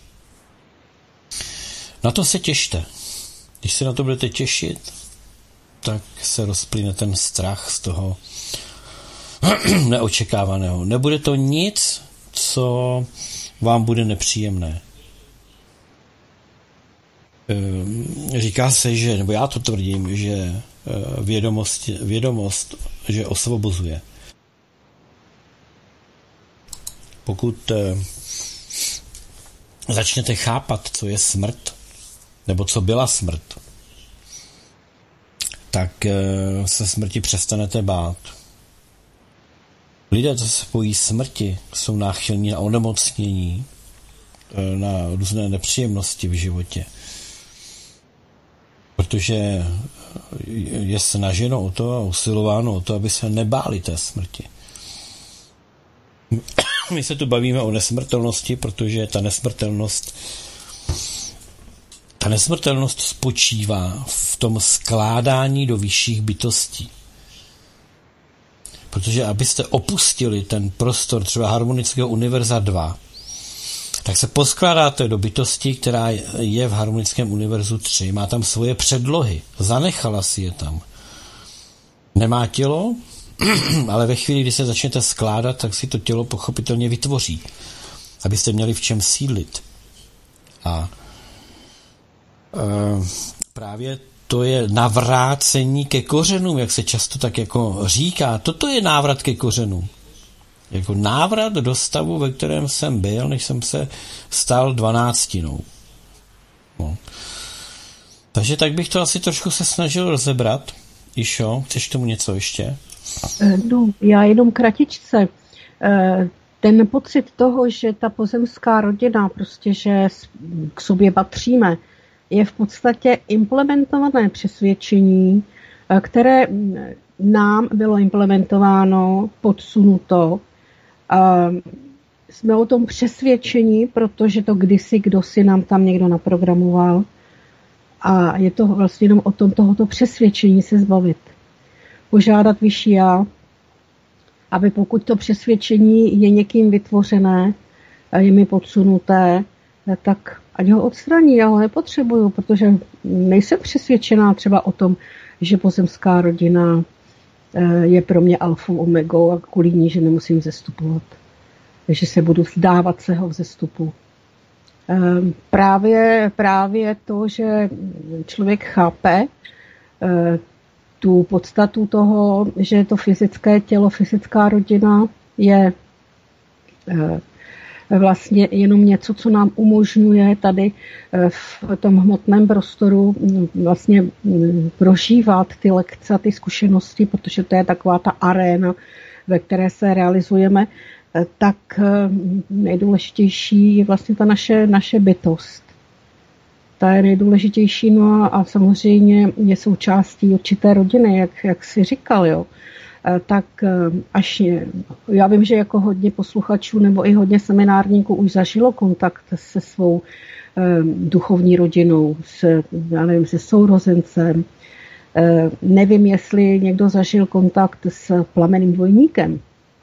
Na to se těšte. Když se na to budete těšit, tak se rozplyne ten strach z toho neočekávaného. Nebude to nic, co vám bude nepříjemné. Říká se, že, nebo já to tvrdím, že vědomost, že osvobozuje. Pokud začnete chápat, co je smrt, nebo co byla smrt, tak se smrti přestanete bát. Lidé, co se bojí smrti, jsou náchylní na onemocnění, na různé nepříjemnosti v životě. Protože je snaženo o to a usilováno o to, aby se nebáli té smrti. My se tu bavíme o nesmrtelnosti, protože ta nesmrtelnost spočívá v tom skládání do vyšších bytostí. Protože abyste opustili ten prostor třeba harmonického univerza 2, tak se poskládáte do bytosti, která je v harmonickém univerzu 3. Má tam svoje předlohy. Zanechala si je tam. Nemá tělo, ale ve chvíli, kdy se začnete skládat, tak si to tělo pochopitelně vytvoří. Abyste měli v čem sídlit. A právě to je navrácení ke kořenům, jak se často tak jako říká. Toto je návrat ke kořenům. Jako návrat do stavu, ve kterém jsem byl, než jsem se stal 12. No. Takže tak bych to asi trošku se snažil rozebrat. Išo, chceš tomu něco ještě? No, já jenom kratičce. ten pocit toho, že ta pozemská rodina, prostě, že k sobě patříme, je v podstatě implementované přesvědčení, které nám bylo implementováno, podsunuto. Jsme o tom přesvědčení, protože to kdysi kdosi nám tam někdo naprogramoval. A je to vlastně jenom o tom tohoto přesvědčení se zbavit. Požádat vyšší já, aby pokud to přesvědčení je někým vytvořené, je mi podsunuté, tak ať ho odstraní, já ho nepotřebuju, protože nejsem přesvědčená třeba o tom, že pozemská rodina je pro mě alfou, omegou a kvůli ní, že nemusím vzestupovat. Že se budu vzdávat svého vzestupu. Právě to, že člověk chápe tu podstatu toho, že to fyzické tělo, fyzická rodina je vlastně jenom něco, co nám umožňuje tady v tom hmotném prostoru vlastně prožívat ty lekce a ty zkušenosti, protože to je taková ta aréna, ve které se realizujeme, tak nejdůležitější je vlastně ta naše bytost. Ta je nejdůležitější, no a samozřejmě je součástí určité rodiny, jak jsi říkal, jo. Tak až já vím, že jako hodně posluchačů nebo i hodně seminárníků už zažilo kontakt se svou duchovní rodinou, se sourozencem. Nevím, jestli někdo zažil kontakt s plamenným dvojníkem.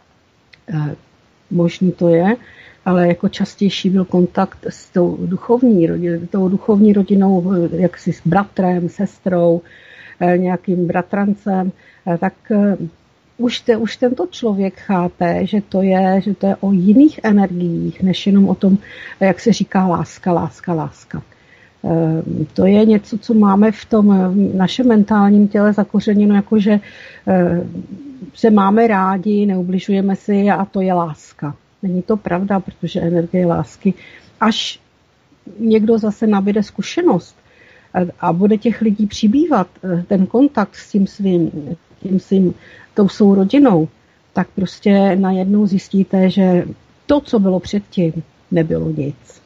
Možný to je, ale jako častější byl kontakt s tou duchovní rodinou, jaksi s bratrem, sestrou, nějakým bratrancem, tak už tento člověk chápe, že to je o jiných energiích, než jenom o tom, jak se říká láska. To je něco, co máme v tom našem mentálním těle zakořeněno, jakože se máme rádi, neubližujeme si a to je láska. Není to pravda, protože energie lásky, až někdo zase nabíde zkušenost a bude těch lidí přibývat, ten kontakt s tím svým tou svou rodinou, tak prostě najednou zjistíte, že to, co bylo předtím, nebylo nic.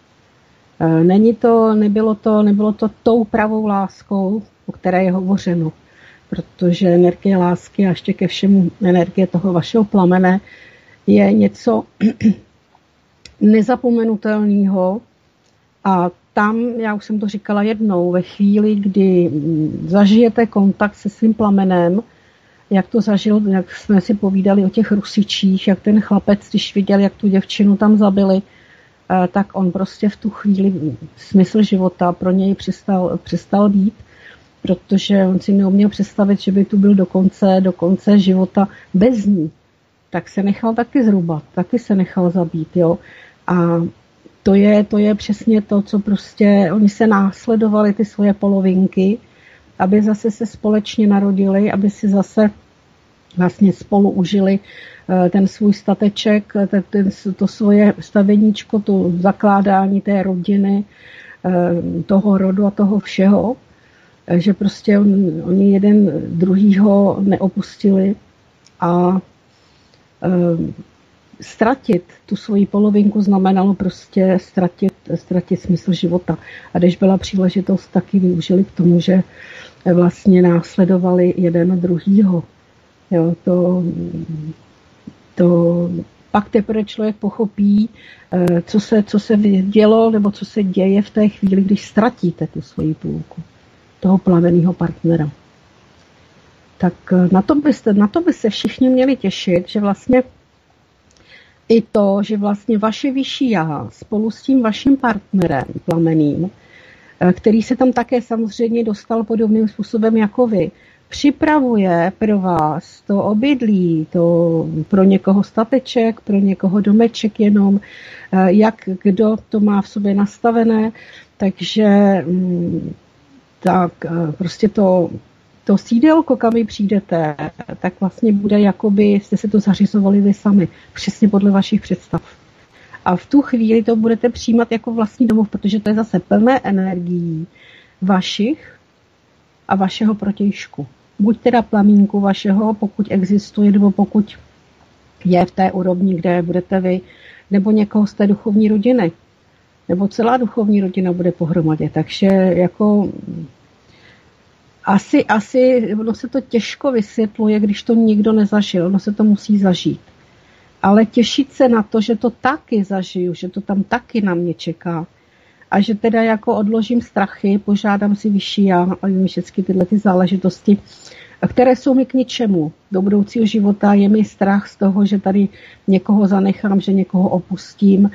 Nebylo to tou pravou láskou, o které je hovořeno, protože energie lásky a ještě ke všemu energie toho vašeho plamene je něco nezapomenutelného a tam, já už jsem to říkala jednou, ve chvíli, kdy zažijete kontakt se svým plamenem, jak to zažil, jak jsme si povídali o těch Rusičích, jak ten chlapec, když viděl, jak tu děvčinu tam zabili, tak on prostě v tu chvíli smysl života pro něj přestal být, protože on si neuměl představit, že by tu byl do konce života bez ní. Tak se nechal taky zrubat, taky se nechal zabít, jo. A to je přesně to, co prostě oni se následovali ty svoje polovinky, aby zase se společně narodili, aby si zase vlastně spolu užili ten svůj stateček, to svoje stavěníčko, to zakládání té rodiny, toho rodu a toho všeho, že prostě oni jeden druhýho neopustili a ztratit tu svoji polovinku znamenalo prostě ztratit smysl života. A když byla příležitost, taky využili k tomu, že vlastně následovali jeden druhýho. Jo, to pak teprve člověk pochopí, co se dělo, nebo co se děje v té chvíli, když ztratíte tu svoji půlku, toho plaveného partnera. Tak na to by se všichni měli těšit, že vlastně i to, že vlastně vaše vyšší já spolu s tím vaším partnerem plameným, který se tam také samozřejmě dostal podobným způsobem jako vy, připravuje pro vás to obydlí, to pro někoho stateček, pro někoho domeček jenom, jak kdo to má v sobě nastavené, takže tak prostě to sídelko, kam vy přijdete, tak vlastně bude, jakoby jste se to zařizovali vy sami, přesně podle vašich představ. A v tu chvíli to budete přijímat jako vlastní domov, protože to je zase plné energií vašich a vašeho protějšku. Buď teda plamínku vašeho, pokud existuje, nebo pokud je v té úrovni, kde budete vy nebo někoho z té duchovní rodiny, nebo celá duchovní rodina bude pohromadě. Takže jako asi ono se to těžko vysvětluje, když to nikdo nezažil, ono se to musí zažít. Ale těšit se na to, že to taky zažiju, že to tam taky na mě čeká a že teda jako odložím strachy, požádám si vyšší já a všechny tyhle ty záležitosti, které jsou mi k ničemu. Do budoucího života je mi strach z toho, že tady někoho zanechám, že někoho opustím,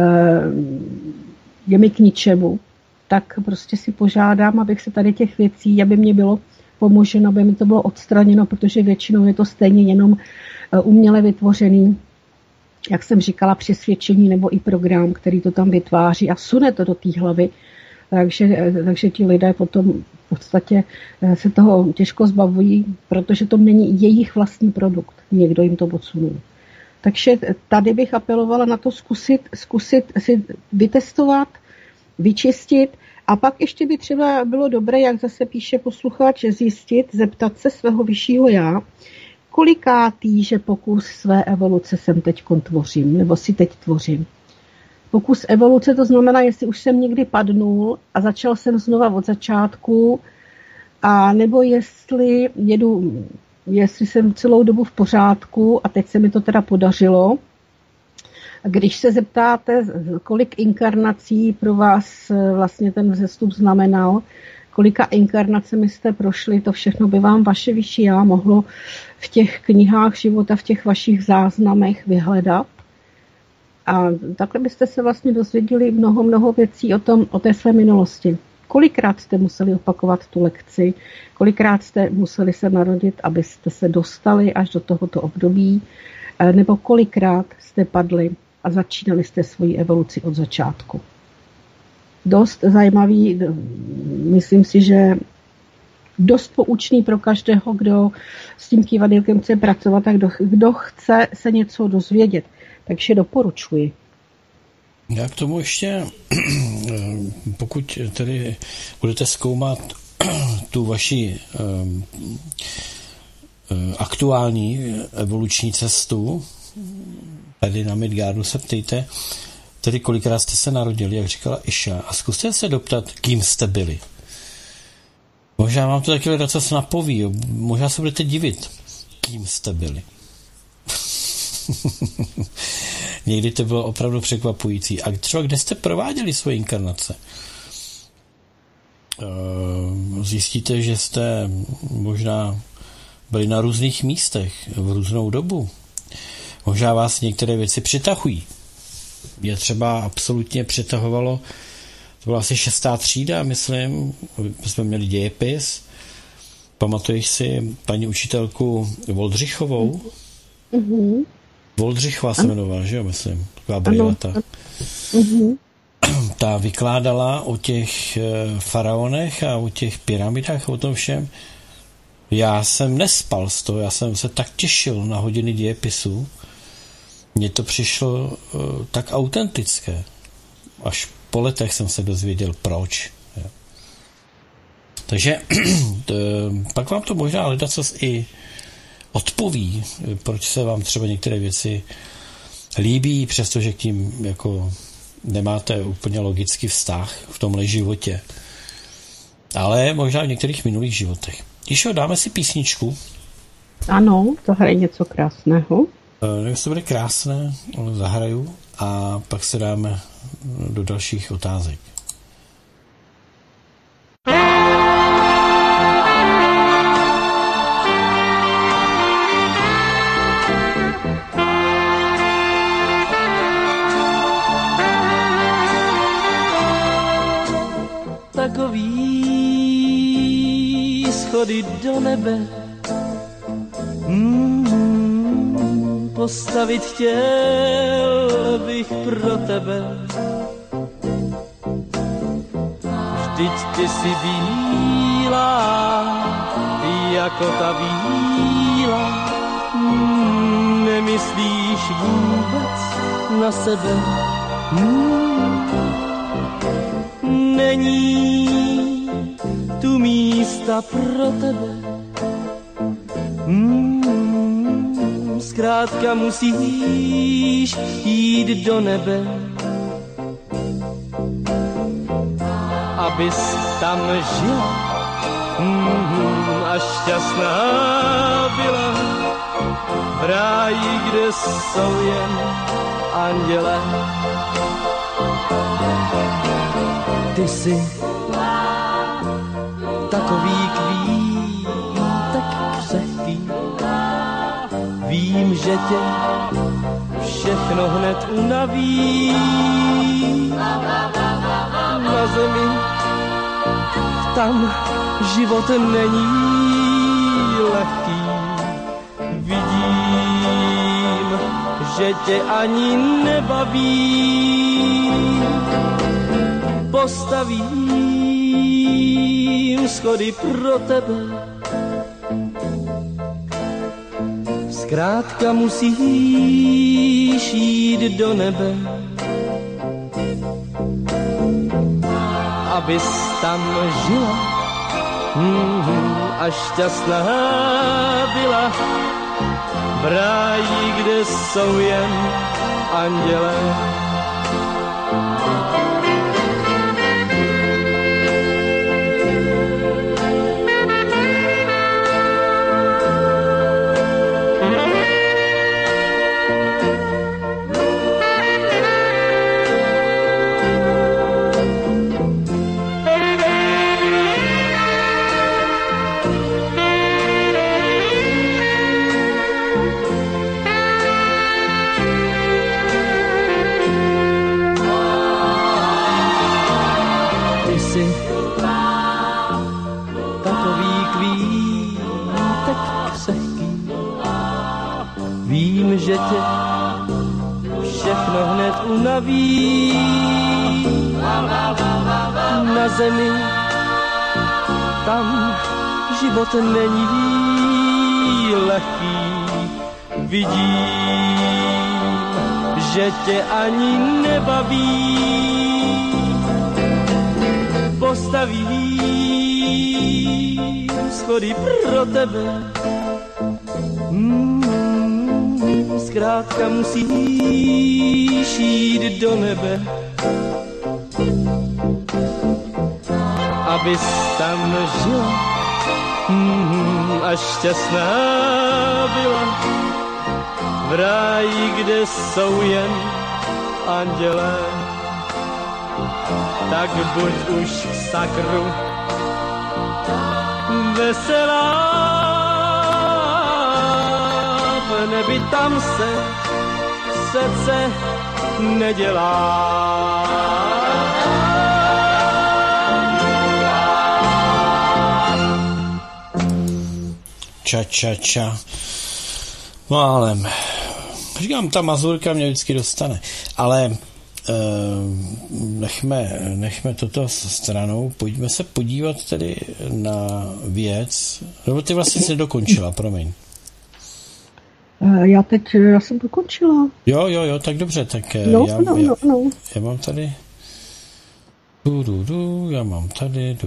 je mi k ničemu. Tak prostě si požádám, abych se tady těch věcí, aby mě bylo pomoženo, aby mi to bylo odstraněno, protože většinou je to stejně jenom uměle vytvořený, jak jsem říkala, přesvědčení nebo i program, který to tam vytváří a sune to do té hlavy. Takže ti lidé potom v podstatě se toho těžko zbavují, protože to není jejich vlastní produkt. Někdo jim to podsunul. Takže tady bych apelovala na to zkusit si vytestovat, vyčistit a pak ještě by třeba bylo dobré, jak zase píše posluchač, zjistit, zeptat se svého vyššího já, kolikátý, že pokus své evoluce jsem teď tvořím, nebo si teď tvořím. Pokus evoluce to znamená, jestli už jsem někdy padnul a začal jsem znova od začátku, a nebo jestli jsem celou dobu v pořádku a teď se mi to teda podařilo. Když se zeptáte, kolik inkarnací pro vás vlastně ten vzestup znamenal, kolika inkarnacemi jste prošli, to všechno by vám vaše vyšší já mohlo v těch knihách života, v těch vašich záznamech vyhledat. A takhle byste se vlastně dozvěděli mnoho věcí o té své minulosti. Kolikrát jste museli opakovat tu lekci, kolikrát jste museli se narodit, abyste se dostali až do tohoto období, nebo kolikrát jste padli a začínali jste svoji evoluci od začátku. Dost zajímavý, myslím si, že dost poučný pro každého, kdo s tím kývadýlkem chce pracovat a kdo chce se něco dozvědět. Takže doporučuji. Já k tomu ještě, pokud tedy budete zkoumat tu vaši aktuální evoluční cestu, tady na Midgardu se ptejte, tedy kolikrát jste se narodili, jak říkala Iša, a zkuste se doptat, kým jste byli. Možná vám to taky lidé co se napoví, možná se budete divit, kým jste byli. Někdy to bylo opravdu překvapující. A třeba kde jste prováděli svoje inkarnace? Zjistíte, že jste možná byli na různých místech v různou dobu. Možná vás některé věci přitahují. Je třeba absolutně přitahovalo, to byla asi 6. třída, myslím, jsme měli dějepis. Pamatuješ si paní učitelku Voldřichovou? Mm-hmm. Voldřichová se jmenovala, že jo, myslím, taková brýlata. Ta vykládala o těch faraonech a o těch pyramidách, o tom všem. Já jsem nespal z toho, já jsem se tak těšil na hodiny dějepisu. Mně to přišlo tak autentické. Až po letech jsem se dozvěděl, proč. Takže pak vám to možná ledacos i odpoví, proč se vám třeba některé věci líbí, přestože k tím jako nemáte úplně logický vztah v tomhle životě. Ale možná v některých minulých životech. Jišo, dáme si písničku. Ano, to hraje něco krásného. Nevím, jestli to bude krásné, ale zahraju a pak se dáme do dalších otázek. Takový schody do nebe postavit chtěl bych pro tebe. Vždyť ty jsi bílá, jako ta víla, nemyslíš vůbec na sebe. Není tu místa pro tebe. zkrátka musíš jít do nebe, abys tam žila a šťastná byla v ráji, kde jsou jen anděle. Ty jsi takový kvítek křehký, vím, že tě všechno hned unaví. Na zemi tam život není lehký, vidím, že tě ani nebaví. Postavím schody pro tebe, zkrátka musíš jít do nebe, abys tam žila a šťastná byla v ráji, kde jsou jen anděle. Že tě všechno hned unaví. Na zemi tam život není lehký, vidím, že tě ani nebaví. Postavím schody pro tebe, zkrátka musíš jít do nebe, abys tam žila a šťastná byla v ráji, kde jsou jen anděle. Tak buď už v sakru veselá, v nebi tam se srdce nedělá. Ča. Málem. Říkám, ta mazurka mě vždycky dostane. Ale nechme toto stranou. Pojďme se podívat tedy na věc. Nebo ty vlastně jsi dokončila, promiň. Já jsem dokončila. Jo, tak dobře, tak já mám tady já mám tady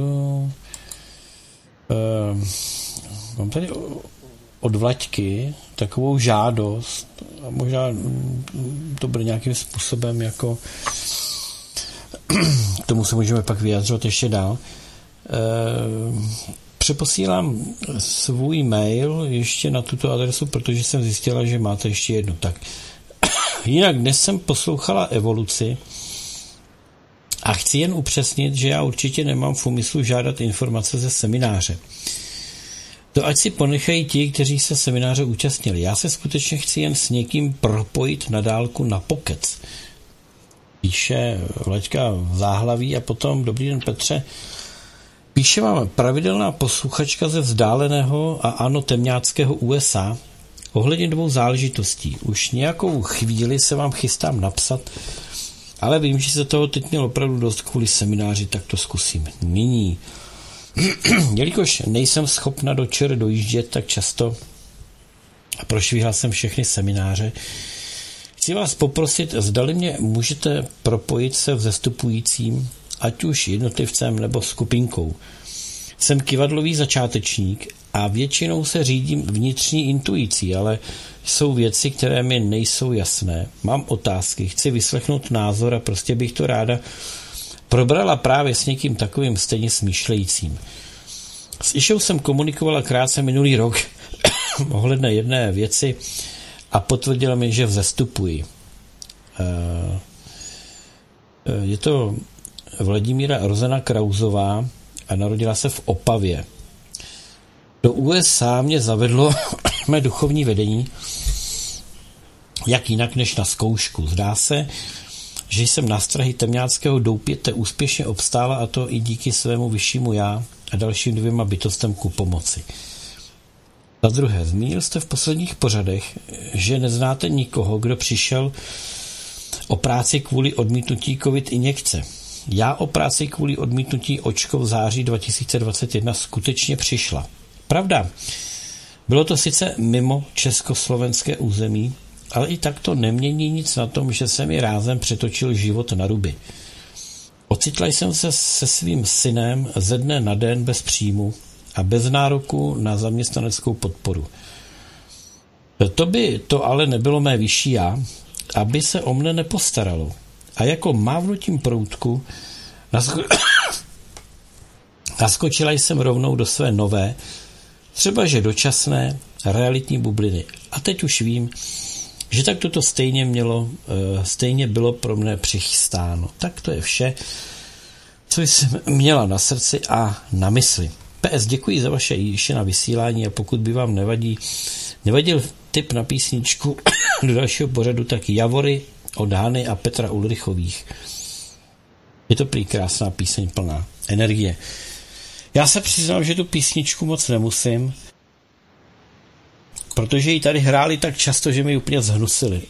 mám tady od Vlaďky takovou žádost a možná to bude nějakým způsobem jako k tomu se můžeme pak vyjadřovat ještě dál. Přeposílám svůj mail ještě na tuto adresu, protože jsem zjistila, že máte ještě jednu. Tak. Jinak dnes jsem poslouchala Evoluci a chci jen upřesnit, že já určitě nemám v úmyslu žádat informace ze semináře. To ať si ponechají ti, kteří se semináře účastnili. Já se skutečně chci jen s někým propojit na dálku na pokec. Píše Vlaďka v záhlaví a potom dobrý den Petře. Píše vám pravidelná posluchačka ze vzdáleného a ano temňáckého USA ohledně dvou záležitostí. Už nějakou chvíli se vám chystám napsat, ale vím, že se toho teď měl opravdu dost kvůli semináři, tak to zkusím nyní. Jelikož nejsem schopna do ČR dojíždět tak často a prošvíhal jsem všechny semináře, chci vás poprosit, zdali mě můžete propojit se vzestupujícím, ať už jednotlivcem nebo skupinkou. Jsem kyvadlový začátečník a většinou se řídím vnitřní intuicí, ale jsou věci, které mi nejsou jasné. Mám otázky, chci vyslechnout názor a prostě bych to ráda probrala právě s někým takovým stejně smýšlejícím. S Išou jsem komunikovala krátce minulý rok ohledně jedné věci a potvrdila mi, že vzestupuji. Je to Vladimíra Rozena Krauzová a narodila se v Opavě. Do USA mě zavedlo mé duchovní vedení, jak jinak než na zkoušku. Zdá se, že jsem na strahy temňáckého doupěte úspěšně obstála, a to i díky svému vyššímu já a dalším 2 bytostem ku pomoci. Za druhé, zmínil jste v posledních pořadech, že neznáte nikoho, kdo přišel o práci kvůli odmítnutí COVID injekce. Já o práci kvůli odmítnutí očko v září 2021 skutečně přišla. Pravda, bylo to sice mimo československé území, ale i tak to nemění nic na tom, že se mi rázem přetočil život na ruby. Ocitla jsem se se svým synem ze dne na den bez příjmu a bez nároku na zaměstnaneckou podporu. To by to ale nebylo mé vyšší já, aby se o mne nepostaralo. A jako mávnutím proutku naskočila jsem rovnou do své nové, třeba že dočasné, realitní bubliny. A teď už vím, že tak toto stejně bylo pro mne přichystáno. Tak to je vše, co jsem měla na srdci a na mysli. PS, děkuji za vaše Jiši na vysílání a pokud by vám nevadil tip na písničku do dalšího pořadu, tak Javory od Hany a Petra Ulrichových. Je to prý krásná píseň plná energie. Já se přiznám, že tu písničku moc nemusím, protože ji tady hráli tak často, že mi úplně zhnusili.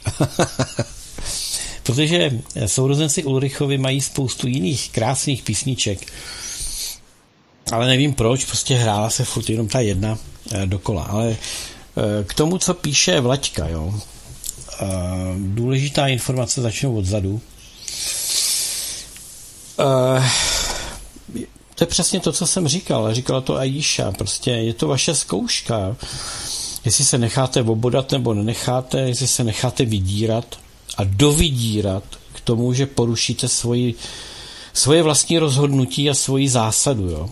Protože sourozenci Ulrichovi mají spoustu jiných krásných písniček, ale nevím proč, prostě hrála se furt jenom ta jedna dokola. Ale k tomu, co píše Vlaďka, jo. Důležitá informace, začnu odzadu. To je přesně to, co jsem říkal. Říkala to Ajíša. Prostě je to vaše zkouška. Jestli se necháte obodat nebo nenecháte, jestli se necháte vydírat a dovydírat k tomu, že porušíte svoje vlastní rozhodnutí a svoji zásadu. Jo.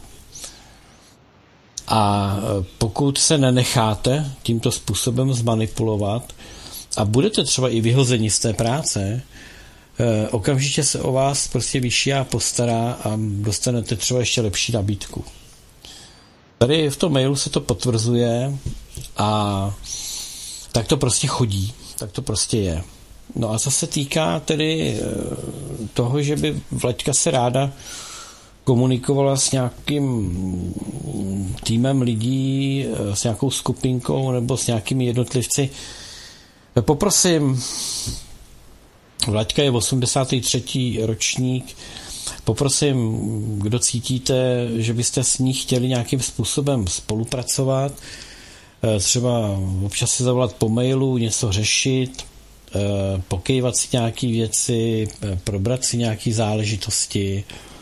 A pokud se nenecháte tímto způsobem zmanipulovat a budete třeba i vyhozeni z té práce, okamžitě se o vás prostě vyšší a postará a dostanete třeba ještě lepší nabídku. Tady v tom mailu se to potvrzuje a tak to prostě chodí, tak to prostě je. No a co se týká tedy toho, že by Vlaďka se ráda komunikovala s nějakým týmem lidí, s nějakou skupinkou nebo s nějakými jednotlivci, poprosím, Vlaďka je 83. ročník, poprosím, kdo cítíte, že byste s ní chtěli nějakým způsobem spolupracovat, třeba občas si zavolat po mailu, něco řešit, pokejvat si nějaké věci, probrat si nějaké záležitosti,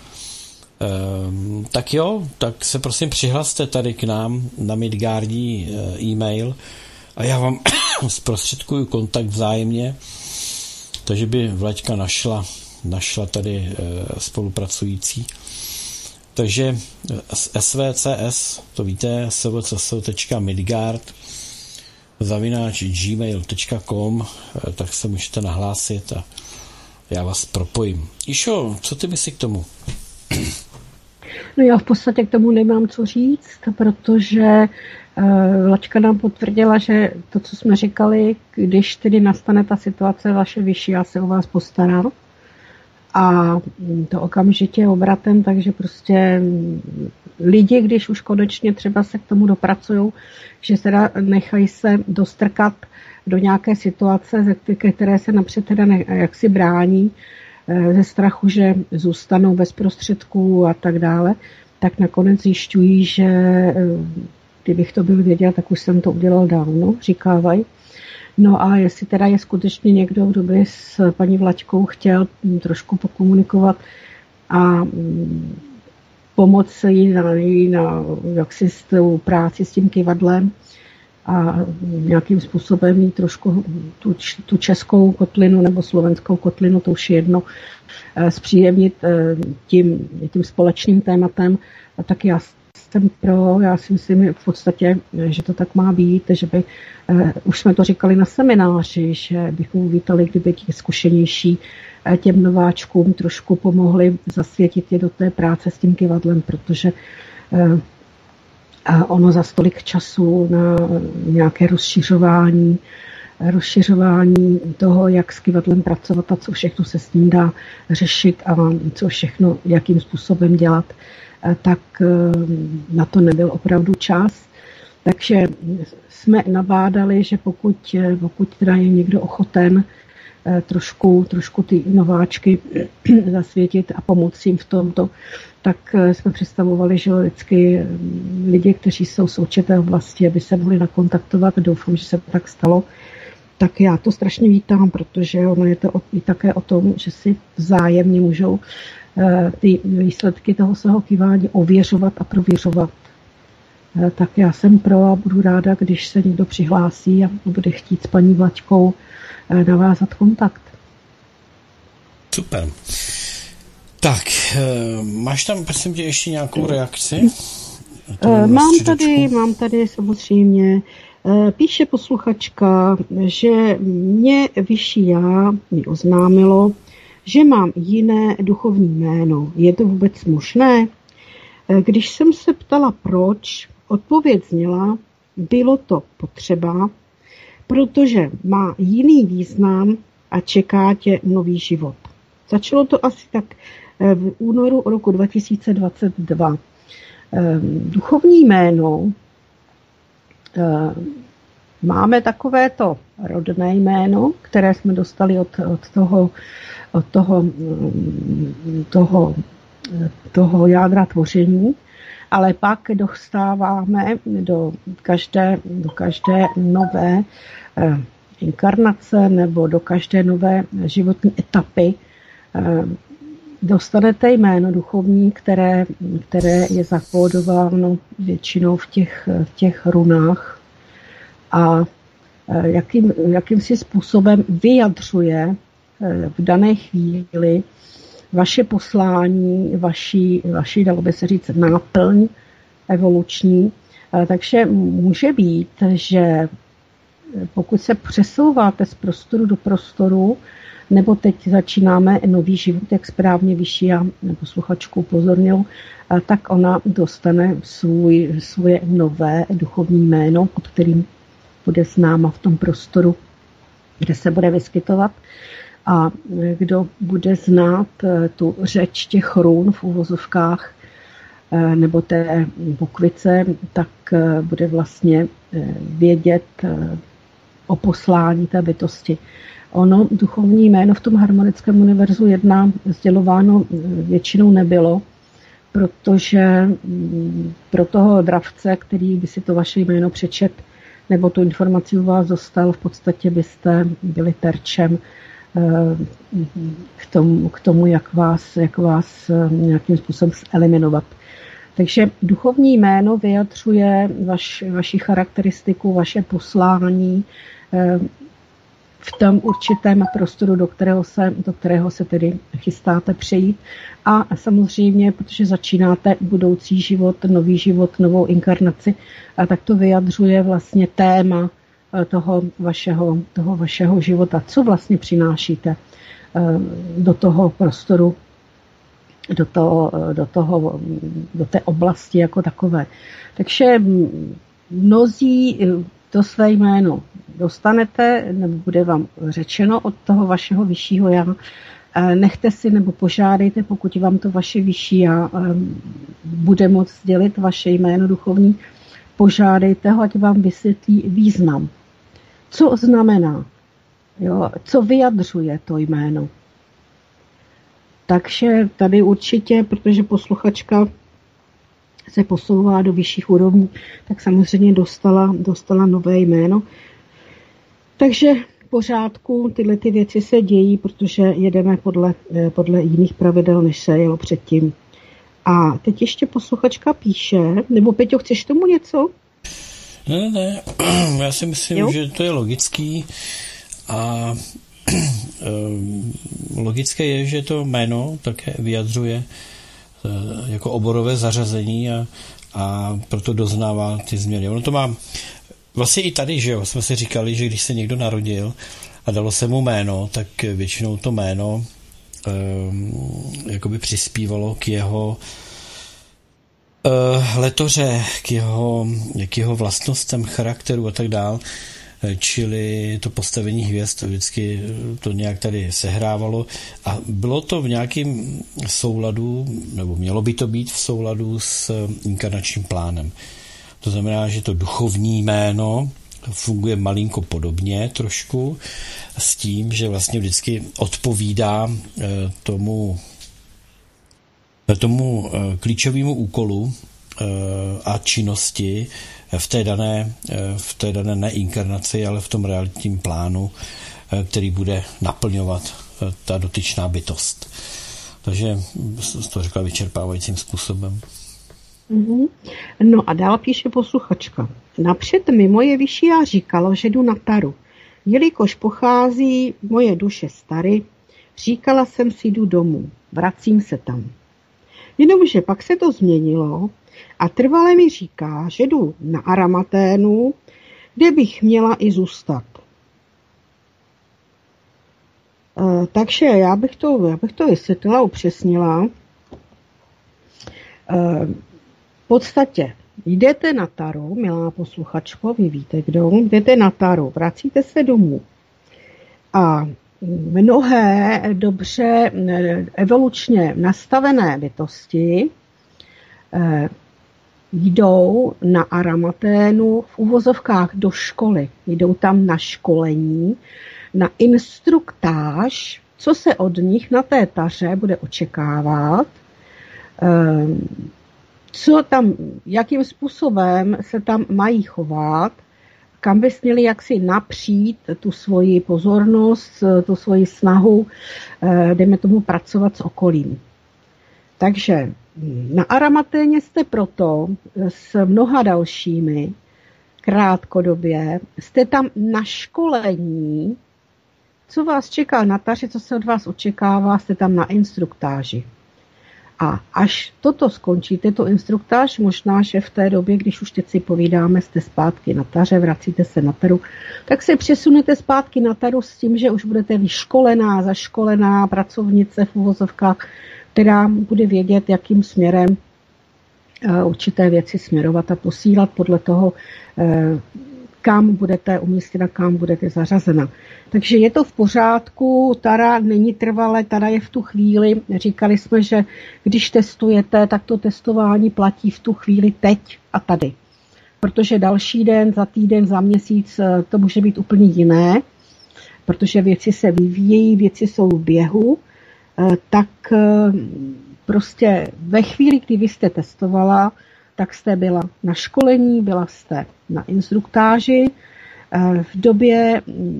tak jo, tak se prosím přihlaste tady k nám na Midgardí e-mail a já vám zprostředkuju kontakt vzájemně, takže by Vlaďka našla tady spolupracující. Takže svcs, to víte, svcs.midgard@gmail.com, tak se můžete nahlásit a já vás propojím. Išo, co ty myslíš k tomu? No já v podstatě k tomu nemám co říct, protože Vlaďka nám potvrdila, že to, co jsme říkali, když tedy nastane ta situace, vaše vyšší, já se o vás postarám. A to okamžitě obratem, takže prostě lidi, když už konečně třeba se k tomu dopracujou, že teda nechají se dostrkat do nějaké situace, které se napřed teda jaksi brání, ze strachu, že zůstanou bez prostředků a tak dále, tak nakonec zjišťují, že kdybych to byl věděl, tak už jsem to udělal dávno, říkávají. No a jestli teda je skutečně někdo, kdo by s paní Vlaďkou chtěl trošku pokomunikovat a pomoci na jaksi s tou práci s tím kyvadlem a nějakým způsobem jí trošku tu českou kotlinu nebo slovenskou kotlinu, to už je jedno, zpříjemnit tím společným tématem, tak já jsem pro, já si myslím v podstatě, že to tak má být, že by, už jsme to říkali na semináři, že bychom uvítali, kdyby ti zkušenější těm nováčkům trošku pomohli zasvětit je do té práce s tím kyvadlem, protože ono za tolik času na nějaké rozšiřování toho, jak s kyvadlem pracovat a co všechno se s ním dá řešit a co všechno, jakým způsobem dělat, tak na to nebyl opravdu čas. Takže jsme nabádali, že pokud teda je někdo ochoten trošku ty nováčky zasvětit a pomoci jim v tomto, tak jsme představovali, že vždycky lidi, kteří jsou z určité oblasti, aby se mohli nakontaktovat. Doufám, že se tak stalo. Tak já to strašně vítám, protože ono je to i také o tom, že si vzájemně můžou ty výsledky toho svého kývání ověřovat a prověřovat. Tak já jsem pro a budu ráda, když se někdo přihlásí a bude chtít s paní Vlaďkou navázat kontakt. Super. Tak, máš tam, prosím tě, ještě nějakou reakci? Mám tady samozřejmě. Píše posluchačka, že mě vyšší já mi oznámilo, že mám jiné duchovní jméno. Je to vůbec možné? Když jsem se ptala proč, odpověď zněla, bylo to potřeba, protože má jiný význam a čeká tě nový život. Začalo to asi tak v únoru roku 2022. Duchovní jméno, máme takovéto rodné jméno, které jsme dostali od toho jádra tvoření, ale pak dostáváme do každé nové inkarnace nebo do každé nové životní etapy dostanete jméno duchovní, které je zakódováno většinou v těch runách a jakýmsi způsobem vyjadřuje v dané chvíli vaše poslání, vaši dalo by se říct, náplň evoluční. Takže může být, že pokud se přesouváte z prostoru do prostoru, nebo teď začínáme nový život, jak správně vyšší já posluchačku upozornil, tak ona dostane svoje nové duchovní jméno, pod kterým bude známa v tom prostoru, kde se bude vyskytovat. A kdo bude znát tu řeč těch run v uvozovkách nebo té bukvice, tak bude vlastně vědět o poslání té bytosti. Ono duchovní jméno v tom harmonickém univerzu 1 sdělováno většinou nebylo, protože pro toho dravce, který by si to vaše jméno přečet nebo tu informaci u vás dostal, v podstatě byste byli terčem k tomu, jak vás nějakým způsobem eliminovat. Takže duchovní jméno vyjadřuje vaši charakteristiku, vaše poslání v tom určitém prostoru, do kterého se tedy chystáte přejít. A samozřejmě, protože začínáte budoucí život, novou inkarnaci, tak to vyjadřuje vlastně téma toho vašeho života. Co vlastně přinášíte do toho prostoru, do té oblasti jako takové. Takže mnozí to své jméno dostanete, nebo bude vám řečeno od toho vašeho vyššího já. Nechte si nebo požádejte, pokud vám to vaše vyšší já bude moct sdělit vaše jméno duchovní, požádejte ho, ať vám vysvětlí význam. Co znamená? Jo? Co vyjadřuje to jméno? Takže tady určitě, protože posluchačka se posouvá do vyšších úrovní, tak samozřejmě dostala nové jméno. Takže v pořádku tyhle ty věci se dějí, protože jedeme podle jiných pravidel, než se jelo předtím. A teď ještě posluchačka píše, nebo Peťo, chceš tomu něco? Ne, já si myslím, že to je logický a logické je, že to jméno také vyjadřuje jako oborové zařazení a proto doznává ty změny. Ono to má vlastně i tady, že jo, jsme si říkali, že když se někdo narodil a dalo se mu jméno, tak většinou to jméno jakoby přispívalo k jeho letoře, k jeho vlastnostem, charakteru a tak dál. Čili to postavení hvězd vždycky to nějak tady sehrávalo a bylo to v nějakém souladu, nebo mělo by to být v souladu s inkarnačním plánem. To znamená, že to duchovní jméno funguje malinko podobně trošku s tím, že vlastně vždycky odpovídá tomu klíčovému úkolu a činnosti v té dané neinkarnaci, ale v tom realitním plánu, který bude naplňovat ta dotyčná bytost. Takže to řekla vyčerpávajícím způsobem. No a dál píše posluchačka. Napřed mi moje vyšší já říkalo, že jdu na taru. Jelikož pochází moje duše z Tary, říkala jsem si, jdu domů, vracím se tam. Jenomže pak se to změnilo a trvale mi říká, že jdu na Aramaténu, kde bych měla i zůstat. Takže já bych to vysvětlila, upřesnila. V podstatě jdete na taru, milá posluchačko, vy víte kdo, jdete na taru, vracíte se domů. A mnohé dobře evolučně nastavené bytosti jdou na Aramaténu v uvozovkách do školy. Jdou tam na školení, na instruktáž, co se od nich na té taře bude očekávat, co tam, jakým způsobem se tam mají chovat, kam by směli jaksi napřít tu svoji pozornost, tu svoji snahu, dejme tomu pracovat s okolím. Takže na Aramaténě jste proto s mnoha dalšími krátkodobě, jste tam na školení, co vás čeká na taře, co se od vás očekává, jste tam na instruktáži. A až toto skončíte, to instruktáž, možná, že v té době, když už teď si povídáme, jste zpátky na taře, vracíte se na taru, tak se přesunete zpátky na taru s tím, že už budete vyškolená, zaškolená pracovnice v uvozovkách, která bude vědět, jakým směrem určité věci směrovat a posílat podle toho, kam budete umístěna, kam budete zařazena. Takže je to v pořádku, tara není trvalé, tara je v tu chvíli. Říkali jsme, že když testujete, tak to testování platí v tu chvíli teď a tady. Protože další den, za týden, za měsíc to může být úplně jiné, protože věci se vyvíjejí, věci jsou v běhu, tak prostě ve chvíli, kdy vy jste testovala, tak jste byla na školení, byla jste na instruktáži. V době,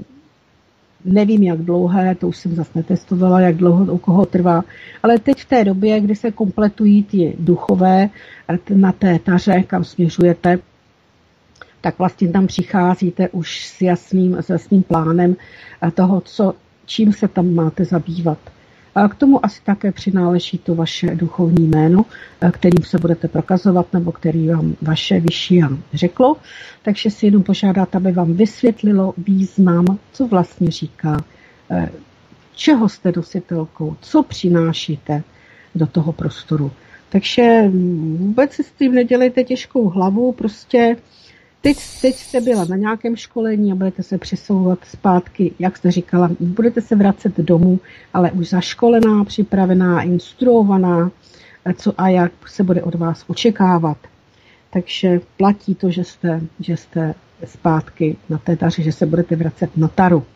nevím jak dlouhé, to už jsem zase netestovala, jak dlouho u koho trvá, ale teď v té době, kdy se kompletují ty duchové na té taře, kam směřujete, tak vlastně tam přicházíte už s jasným plánem toho, čím se tam máte zabývat. A k tomu asi také přináleží to vaše duchovní jméno, kterým se budete prokazovat, nebo který vám vaše vyšší já řeklo. Takže si jenom požádat, aby vám vysvětlilo význam, co vlastně říká, čeho jste nositelkou, co přinášíte do toho prostoru. Takže vůbec si s tím nedělejte těžkou hlavu, prostě teď jste byla na nějakém školení a budete se přesouvat zpátky, jak jste říkala, budete se vracet domů, ale už zaškolená, připravená, instruovaná, co a jak se bude od vás očekávat. Takže platí to, že jste zpátky na té taře, že se budete vracet na taru.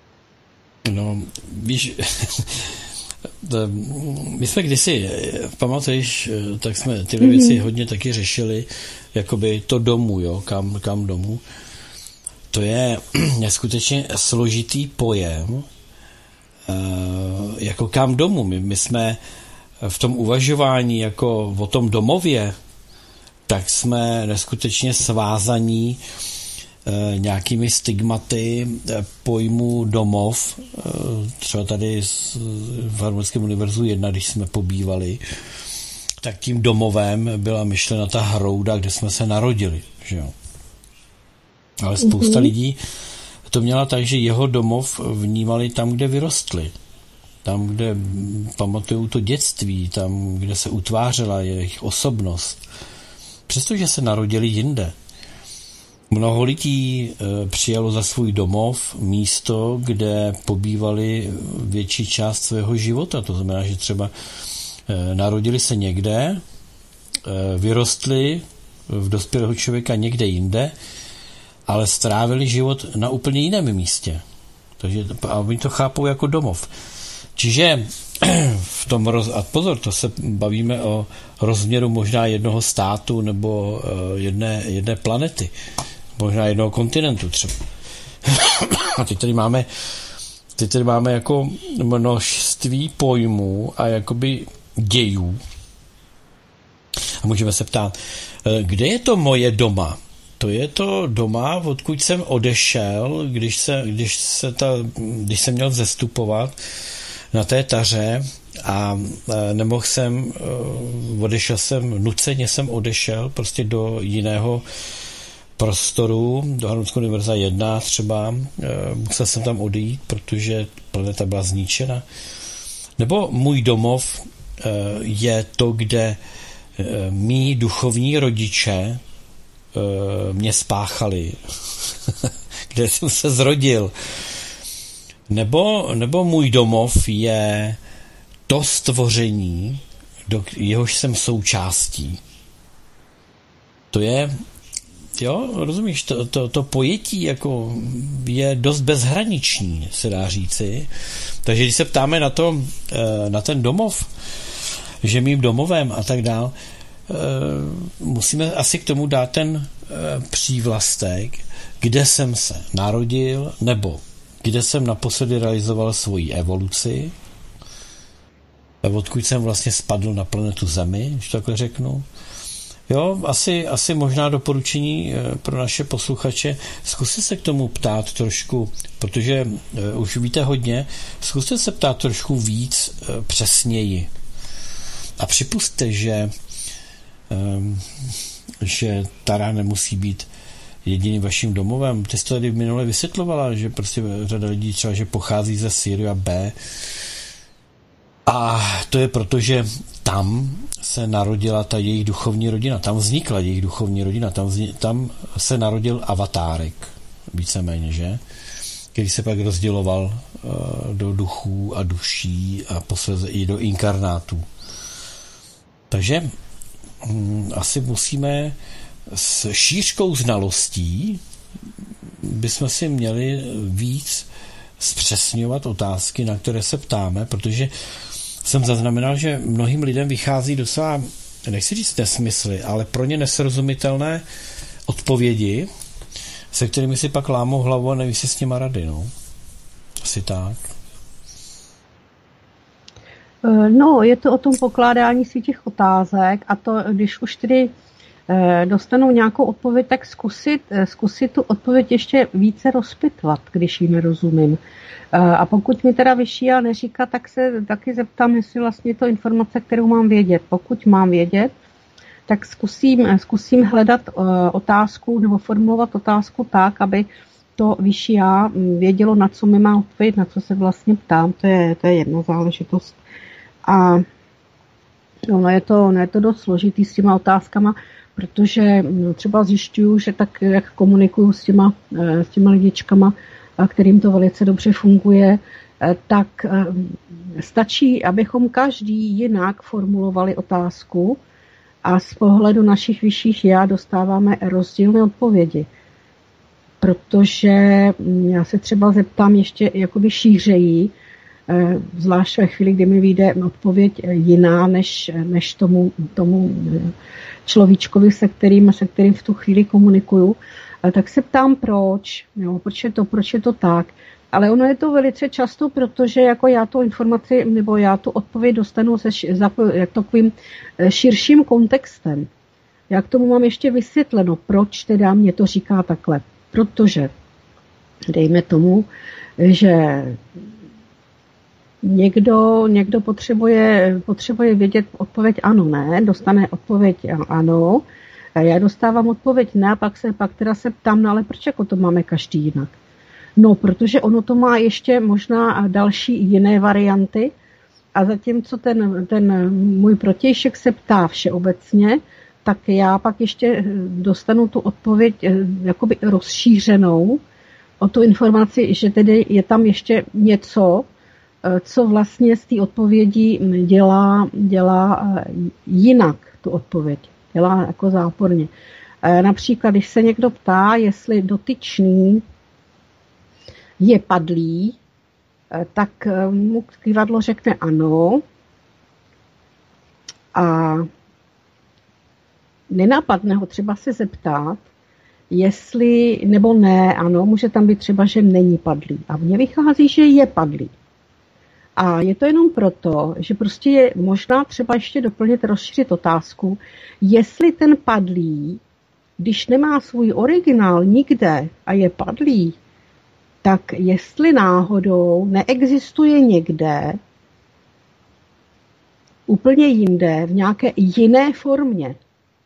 No, víš, my jsme kdysi, pamatuješ, tak jsme tyhle věci hodně taky řešili, jakoby to domů, jo, kam domů. To je skutečně složitý pojem, jako kam domů. My jsme v tom uvažování jako o tom domově, tak jsme neskutečně svázaní nějakými stigmaty pojmu domov. Třeba tady v Harmonickém univerzu 1, když jsme pobývali, tak tím domovem byla myšlena ta hrouda, kde jsme se narodili. Že jo? Ale spousta lidí to měla tak, že jeho domov vnímali tam, kde vyrostli. Tam, kde pamatují to dětství, tam, kde se utvářela jejich osobnost. Přestože se narodili jinde. Mnoho lidí přijalo za svůj domov místo, kde pobývali větší část svého života. To znamená, že třeba narodili se někde, vyrostli v dospělého člověka někde jinde, ale strávili život na úplně jiném místě. Takže a oni to chápou jako domov. Čiže v tom a pozor, to se bavíme o rozměru možná jednoho státu nebo jedné planety, možná jednoho kontinentu třeba. A teď tady máme jako množství pojmů a jakoby dějů. A můžeme se ptát, kde je to moje doma? To je to doma, odkud jsem odešel, když jsem měl vzestupovat na té taře a nemohl jsem, nuceně jsem odešel prostě do jiného prostoru, do Harmonického univerza 1 třeba, musel jsem tam odejít, protože planeta byla zničena. Nebo můj domov je to, kde mí duchovní rodiče mě spáchali, kde jsem se zrodil. Nebo můj domov je to stvoření, jehož jsem součástí. To je, jo, rozumíš, to pojetí jako je dost bezhraniční, se dá říci. Takže když se ptáme na ten domov, že mým domovem a tak dál, musíme asi k tomu dát ten přívlastek, kde jsem se narodil, nebo kde jsem naposledy realizoval svoji evoluci, odkud jsem vlastně spadl na planetu Zemi, když to takhle řeknu. Jo, asi možná doporučení pro naše posluchače, zkuste se k tomu ptát trošku, protože už víte hodně, zkuste se ptát trošku víc přesněji. A připusťte, že Tara nemusí být jediným vaším domovem. Ty jsi to tady minule vysvětlovala, že prostě řada lidí třeba, že pochází ze Syria B. A to je proto, že tam se narodila ta jejich duchovní rodina, tam vznikla jejich duchovní rodina, tam se narodil avatárek, víceméně, že? Který se pak rozděloval do duchů a duší a posledně i do inkarnátů. Takže asi musíme s šířkou znalostí bychom si měli víc zpřesňovat otázky, na které se ptáme, protože jsem zaznamenal, že mnohým lidem vychází docela, nechci říct nesmysly, ale pro ně nesrozumitelné odpovědi, se kterými si pak lámou hlavu a neví si s nima rady. No. Asi tak. No, je to o tom pokládání si těch otázek a to, když už tedy dostanou nějakou odpověď, tak zkusit tu odpověď ještě více rozpitvat, když ji nerozumím. A pokud mi teda vyšší a neříká, tak se taky zeptám, jestli vlastně je to informace, kterou mám vědět. Pokud mám vědět, tak zkusím hledat otázku nebo formulovat otázku tak, aby to vyšší já vědělo, na co mi má odpovědět, na co se vlastně ptám. To je jedna záležitost. A ono je to dost složitý s těma otázkama, protože třeba zjišťuju, že tak, jak komunikuju s těma lidičkama, kterým to velice dobře funguje, tak stačí, abychom každý jinak formulovali otázku a z pohledu našich vyšších já dostáváme rozdílné odpovědi. Protože já se třeba zeptám ještě jakoby šířejí, zvlášť ve chvíli, kdy mi vyjde odpověď jiná než tomu človíčkovi, se kterým v tu chvíli komunikuju, tak se ptám proč je to tak. Ale ono je to velice často, protože jako já tu informaci nebo já tu odpověď dostanu se takovým širším kontextem. Já k tomu mám ještě vysvětleno, proč teda mě to říká takhle. Protože dejme tomu, že někdo potřebuje vědět odpověď ano, ne, dostane odpověď ano, a já dostávám odpověď ne, a pak teda se ptám, no ale proč jako to máme každý jinak? No, protože ono to má ještě možná další jiné varianty a zatímco ten můj protějšek se ptá všeobecně, tak já pak ještě dostanu tu odpověď jakoby rozšířenou o tu informaci, že tedy je tam ještě něco, co vlastně z té odpovědi dělá jinak tu odpověď. Dělá jako záporně. Například, když se někdo ptá, jestli dotyčný je padlý, tak mu kyvadlo řekne ano a nenapadne ho třeba se zeptat, jestli nebo ne, ano, může tam být třeba, že není padlý. A mně vychází, že je padlý. A je to jenom proto, že prostě je možná třeba ještě doplnit, rozšířit otázku, jestli ten padlý, když nemá svůj originál nikde a je padlý, tak jestli náhodou neexistuje někde úplně jinde, v nějaké jiné formě,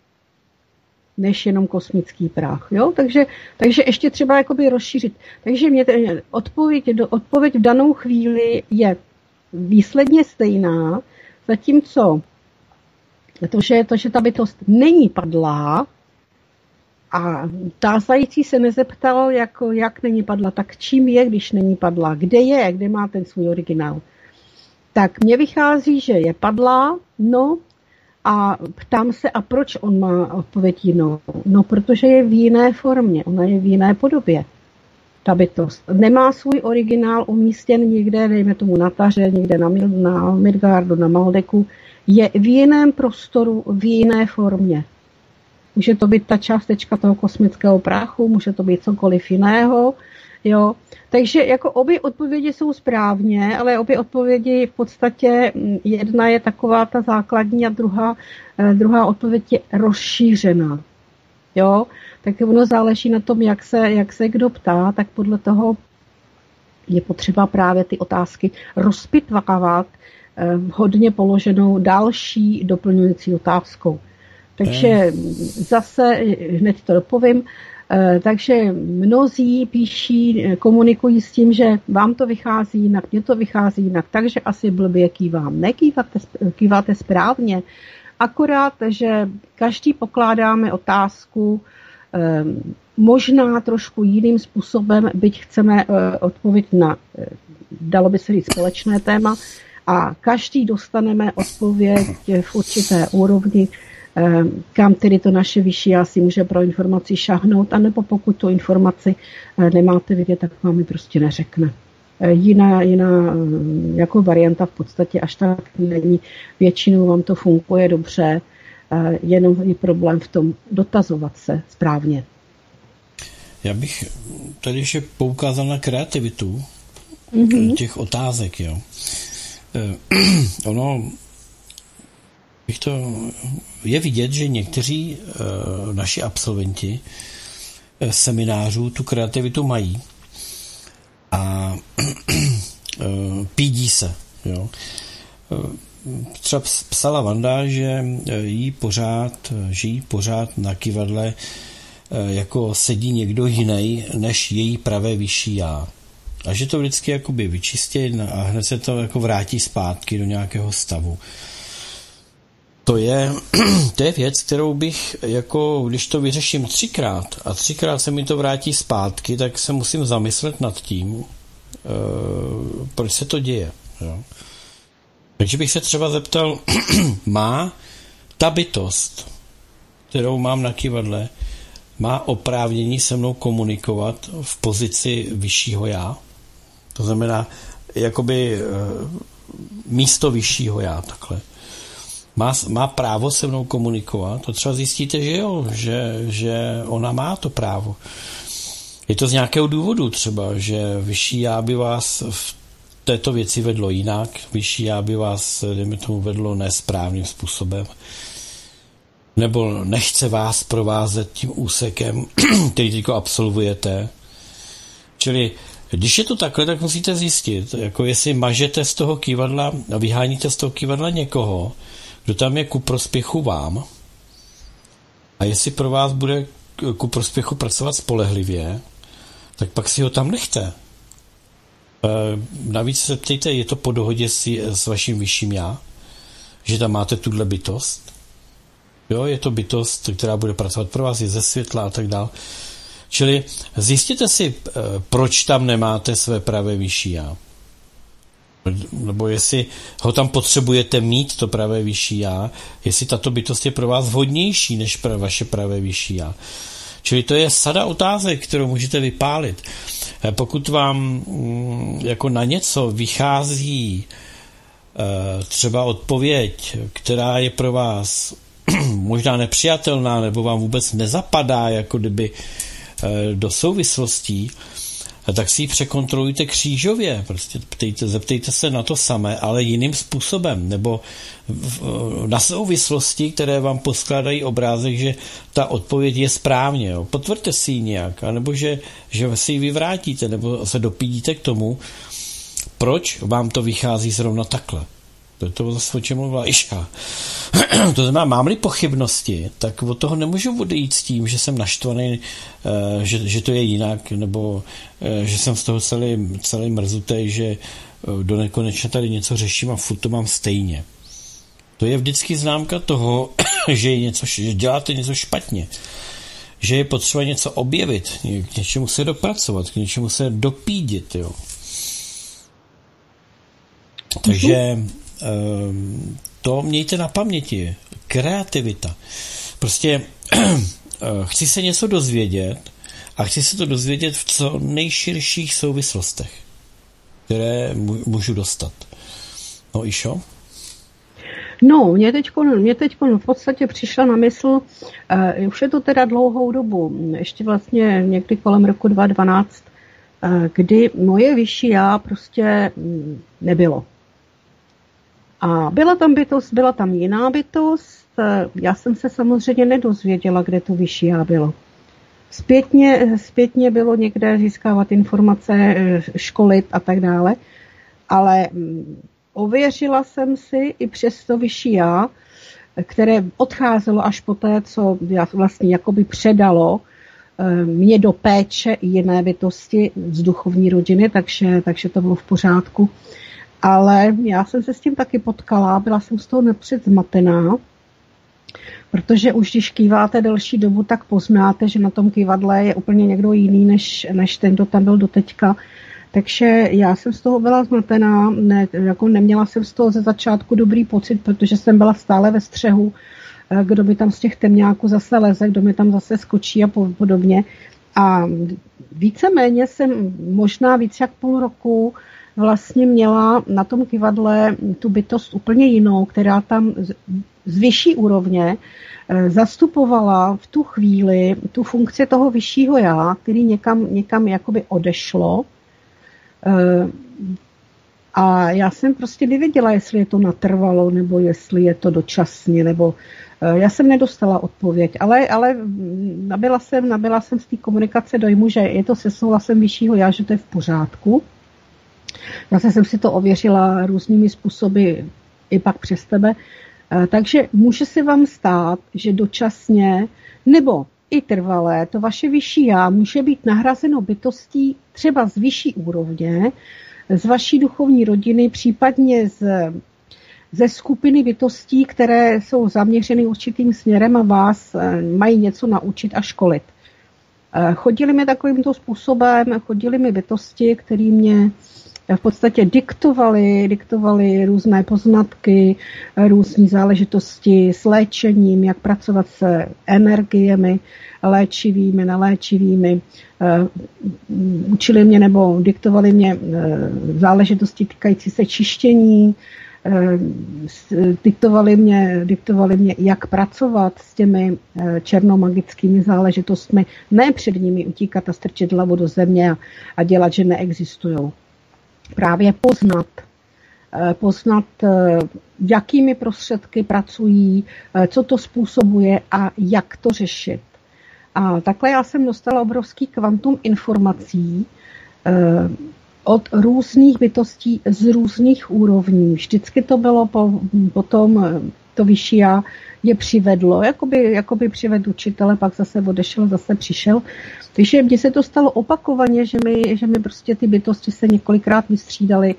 než jenom kosmický prach. Jo? Takže ještě třeba jakoby rozšířit. Takže mě odpověď v danou chvíli je výsledně stejná, zatímco to, že ta bytost není padlá a tázající se nezeptal, jak není padla, tak čím je, když není padla, kde má ten svůj originál. Tak mně vychází, že je padlá, no a ptám se, a proč on má odpověď jinou? No, protože je v jiné formě, ona je v jiné podobě. Ta bytost nemá svůj originál umístěn někde, dejme tomu na Taře, někde na Midgardu, na Maldeku, je v jiném prostoru, v jiné formě. Může to být ta částečka toho kosmického prachu, může to být cokoliv jiného, jo. Takže jako obě odpovědi jsou správně, ale obě odpovědi v podstatě, jedna je taková ta základní a druhá odpověď je rozšířená. Jo? Tak ono záleží na tom, jak se kdo ptá, tak podle toho je potřeba právě ty otázky rozpitvávat hodně položenou další doplňující otázkou. Takže zase hned to dopovím. Takže mnozí píší, komunikují s tím, že vám to vychází jinak, mně to vychází jinak, takže asi blbě kývám. Kýváte správně, akorát, že každý pokládáme otázku možná trošku jiným způsobem, byť chceme odpověď na, dalo by se říct, společné téma a každý dostaneme odpověď v určité úrovni, kam tedy to naše vyšší já si může pro informaci šahnout, anebo pokud tu informaci nemáte vidět, tak vám ji prostě neřekne. Jiná jako varianta v podstatě až tak není. Většinou vám to funguje dobře, jenom je problém v tom dotazovat se správně. Já bych tady ještě poukázal na kreativitu těch otázek. Jo. Ono je vidět, že někteří naši absolventi seminářů tu kreativitu mají a pídí se. Jo. Třeba psala Vanda, že jí pořád na kyvadle jako sedí někdo jiný než její pravé vyšší já. A že to vždycky jakoby vyčistí a hned se to jako vrátí zpátky do nějakého stavu. To je věc, kterou bych, jako když to vyřeším 3krát a 3krát se mi to vrátí zpátky, tak se musím zamyslet nad tím, proč se to děje. Jo? Takže bych se třeba zeptal, má ta bytost, kterou mám na kyvadle, má oprávnění se mnou komunikovat v pozici vyššího já? To znamená, jakoby místo vyššího já, takhle. Má právo se mnou komunikovat? To třeba zjistíte, že jo, že ona má to právo. Je to z nějakého důvodu třeba, že vyšší já by vás v této věci vedlo jinak, vyšší já by vás, dejme tomu, vedlo nesprávným způsobem, nebo nechce vás provázet tím úsekem, který teďko absolvujete. Čili když je to takhle, tak musíte zjistit, jako jestli mažete z toho kývadla a vyháníte z toho kývadla někoho, kdo tam je ku prospěchu vám, a jestli pro vás bude ku prospěchu pracovat spolehlivě, tak pak si ho tam nechte. Navíc se ptejte, je to po dohodě s vaším vyšším já, že tam máte tuhle bytost? Jo, je to bytost, která bude pracovat pro vás, je ze světla a tak dále. Čili zjistěte si, proč tam nemáte své pravé vyšší já. Nebo jestli ho tam potřebujete mít, to pravé vyšší já, jestli tato bytost je pro vás vhodnější než vaše pravé vyšší já. Čili to je sada otázek, kterou můžete vypálit. Pokud vám jako na něco vychází třeba odpověď, která je pro vás možná nepřijatelná, nebo vám vůbec nezapadá jako kdyby do souvislostí, tak si ji překontrolujte křížově. Prostě zeptejte se na to samé, ale jiným způsobem, nebo na souvislosti, které vám poskládají obrázek, že ta odpověď je správně. Jo. Potvrďte si ji nějak, anebo že si ji vyvrátíte, nebo se dopídíte k tomu, proč vám to vychází zrovna takhle. To je to zase, o čem mluvila Iša. To znamená, mám-li pochybnosti, tak od toho nemůžu odejít s tím, že jsem naštvaný, že to je jinak, nebo že jsem z toho celý mrzutej, že do nekonečna tady něco řeším a furt to mám stejně. To je vždycky známka toho, že děláte něco špatně. Že je potřeba něco objevit, k něčemu se dopracovat, k něčemu se dopídit. Jo. Takže to mějte na paměti. Kreativita. Prostě chci se něco dozvědět a chci se to dozvědět v co nejširších souvislostech, které můžu dostat. No, Išo? No, mě teď v podstatě přišla na mysl, už je to teda dlouhou dobu, ještě vlastně někdy kolem roku 2012, kdy moje vyšší já prostě nebylo. A byla tam bytost, byla tam jiná bytost. Já jsem se samozřejmě nedozvěděla, kde to vyšší já bylo. Zpětně bylo někde získávat informace, školit a tak dále, ale ověřila jsem si i přes to vyšší já, které odcházelo až po té, co vlastně jakoby předalo mě do péče i jiné bytosti z duchovní rodiny, takže to bylo v pořádku. Ale já jsem se s tím taky potkala, byla jsem z toho napřed zmatená, protože už když kýváte delší dobu, tak poznáte, že na tom kývadle je úplně někdo jiný, než ten, kdo tam byl doteďka. Takže já jsem z toho byla zmatená, neměla jsem z toho ze začátku dobrý pocit, protože jsem byla stále ve střehu, kdo mi tam z těch temňáků zase leze, kdo mi tam zase skočí a podobně. A víceméně jsem možná víc jak půl roku vlastně měla na tom kývadle tu bytost úplně jinou, která tam z vyšší úrovně zastupovala v tu chvíli tu funkci toho vyššího já, který někam jakoby odešlo. A já jsem prostě nevěděla, jestli je to natrvalo, nebo jestli je to dočasně, nebo já jsem nedostala odpověď, ale nabila jsem z té komunikace dojmu, že je to se souhlasem vyššího já, že to je v pořádku. Zase jsem si to ověřila různými způsoby i pak přes tebe. Takže může se vám stát, že dočasně nebo i trvalé to vaše vyšší já může být nahrazeno bytostí třeba z vyšší úrovně, z vaší duchovní rodiny, případně ze skupiny bytostí, které jsou zaměřeny určitým směrem a vás mají něco naučit a školit. Chodili mi takovýmto způsobem, chodili mi bytosti, které mě v podstatě diktovali různé poznatky, různé záležitosti s léčením, jak pracovat se energiemi léčivými, neléčivými. Učili mě nebo diktovali mě záležitosti týkající se čištění, diktovali mě, jak pracovat s těmi černomagickými záležitostmi, ne před nimi utíkat a strčit hlavu do země a dělat, že neexistují. Právě poznat, jakými prostředky pracují, co to způsobuje a jak to řešit. A takhle já jsem dostala obrovský kvantum informací od různých bytostí z různých úrovní. Vždycky to bylo potom to vyšší já je přivedlo, jakoby přivedl učitele, pak zase odešel, zase přišel. Takže mně se to stalo opakovaně, že mi prostě ty bytosti se několikrát vystřídaly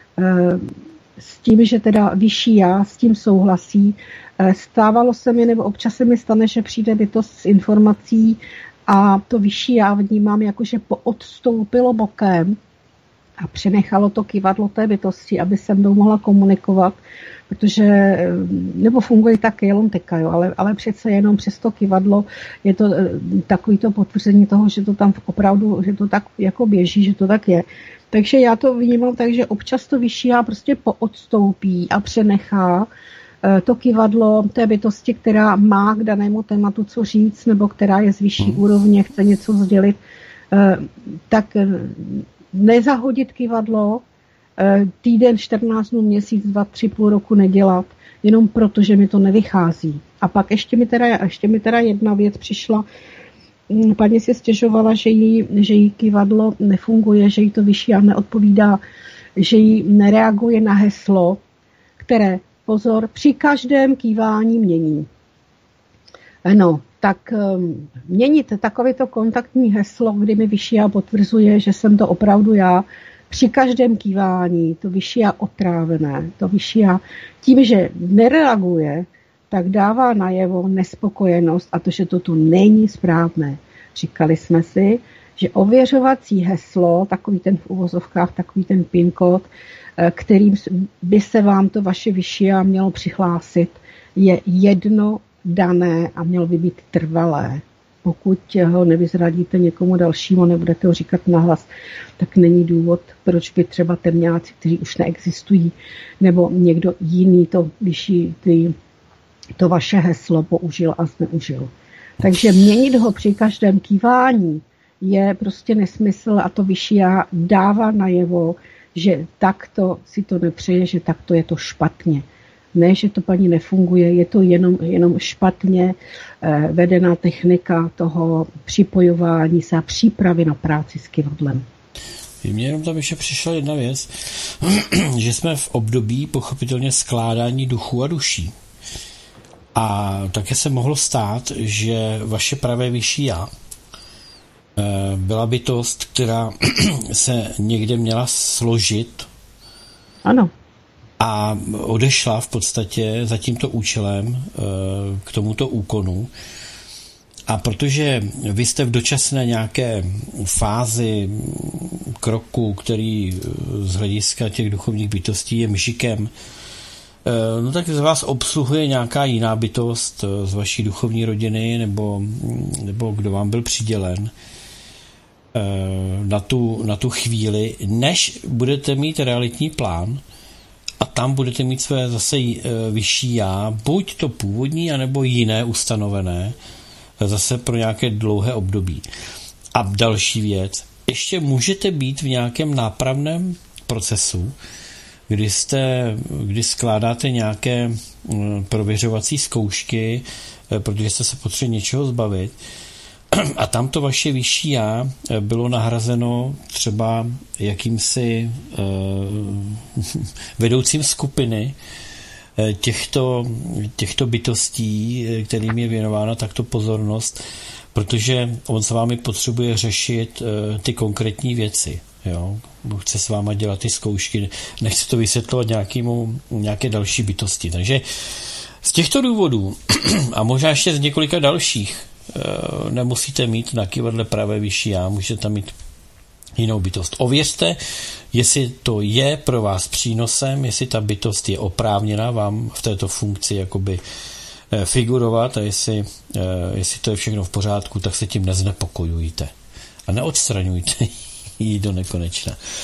s tím, že teda vyšší já s tím souhlasí. Stávalo se mi, nebo občas se mi stane, že přijde bytost s informací a to vyšší já vnímám, jakože poodstoupilo bokem a přenechalo to kyvadlo té bytosti, aby se mnou mohla komunikovat, protože, nebo funguje tak jelontika, jo, ale přece jenom přes to kyvadlo je to takový to potvrzení toho, že to tam opravdu, že to tak jako běží, že to tak je. Takže já to vnímám tak, že občas to vyšší já prostě poodstoupí a přenechá to kyvadlo té bytosti, která má k danému tématu co říct, nebo která je z vyšší úrovně, chce něco sdělit, tak nezahodit kyvadlo, týden, 14 dnů, měsíc, 2, 3, půl roku nedělat, jenom proto, že mi to nevychází. A pak ještě mi teda jedna věc přišla. Paní si stěžovala, že jí kyvadlo nefunguje, že jí to vyšší a neodpovídá, že jí nereaguje na heslo, které, pozor, při každém kývání mění. No, tak měnit takovéto kontaktní heslo, kdy mi vyšší a potvrzuje, že jsem to opravdu já, při každém kývání, to vyšší a otrávené, to vyšší a tím, že nereaguje, tak dává najevo nespokojenost a to, že to tu není správné. Říkali jsme si, že ověřovací heslo, takový ten v uvozovkách, takový ten PIN kód, kterým by se vám to vaše vyšší a mělo přihlásit, je jedno dané a mělo by být trvalé. Pokud ho nevyzradíte někomu dalšímu, nebudete ho říkat nahlas, tak není důvod, proč by třeba temňáci, kteří už neexistují, nebo někdo jiný to vaše heslo použil a zneužil. Takže měnit ho při každém kývání je prostě nesmysl a to vyšší já dává najevo, že takto si to nepřeje, že takto je to špatně. Ne, že to paní nefunguje, je to jenom špatně vedená technika toho připojování se a přípravy na práci s kyvadlem. Mně jenom tam ještě přišla jedna věc, že jsme v období pochopitelně skládání duchů a duší. A také se mohlo stát, že vaše pravé vyšší já byla bytost, která se někde měla složit. Ano. A odešla v podstatě za tímto účelem k tomuto úkonu. A protože vy jste v dočasné nějaké fázi kroku, který z hlediska těch duchovních bytostí je mžikem, no tak z vás obsluhuje nějaká jiná bytost z vaší duchovní rodiny nebo kdo vám byl přidělen na tu chvíli, než budete mít realitní plán a tam budete mít své zase vyšší já, buď to původní, anebo jiné ustanovené, zase pro nějaké dlouhé období. A další věc, ještě můžete být v nějakém nápravném procesu, kdy skládáte nějaké prověřovací zkoušky, protože jste se potřebovali něčeho zbavit, a tam to vaše vyšší já bylo nahrazeno třeba jakýmsi vedoucím skupiny těchto bytostí, kterým je věnována takto pozornost, protože on s vámi potřebuje řešit ty konkrétní věci. Jo? Chce s váma dělat ty zkoušky, nechce to vysvětlovat nějaké další bytosti. Takže z těchto důvodů a možná ještě z několika dalších nemusíte mít na kyvadle pravé vyšší já, můžete tam mít jinou bytost. Ověřte, jestli to je pro vás přínosem, jestli ta bytost je oprávněná vám v této funkci jakoby figurovat a jestli to je všechno v pořádku, tak se tím neznepokojujte a neodstraňujte ji do nekonečna.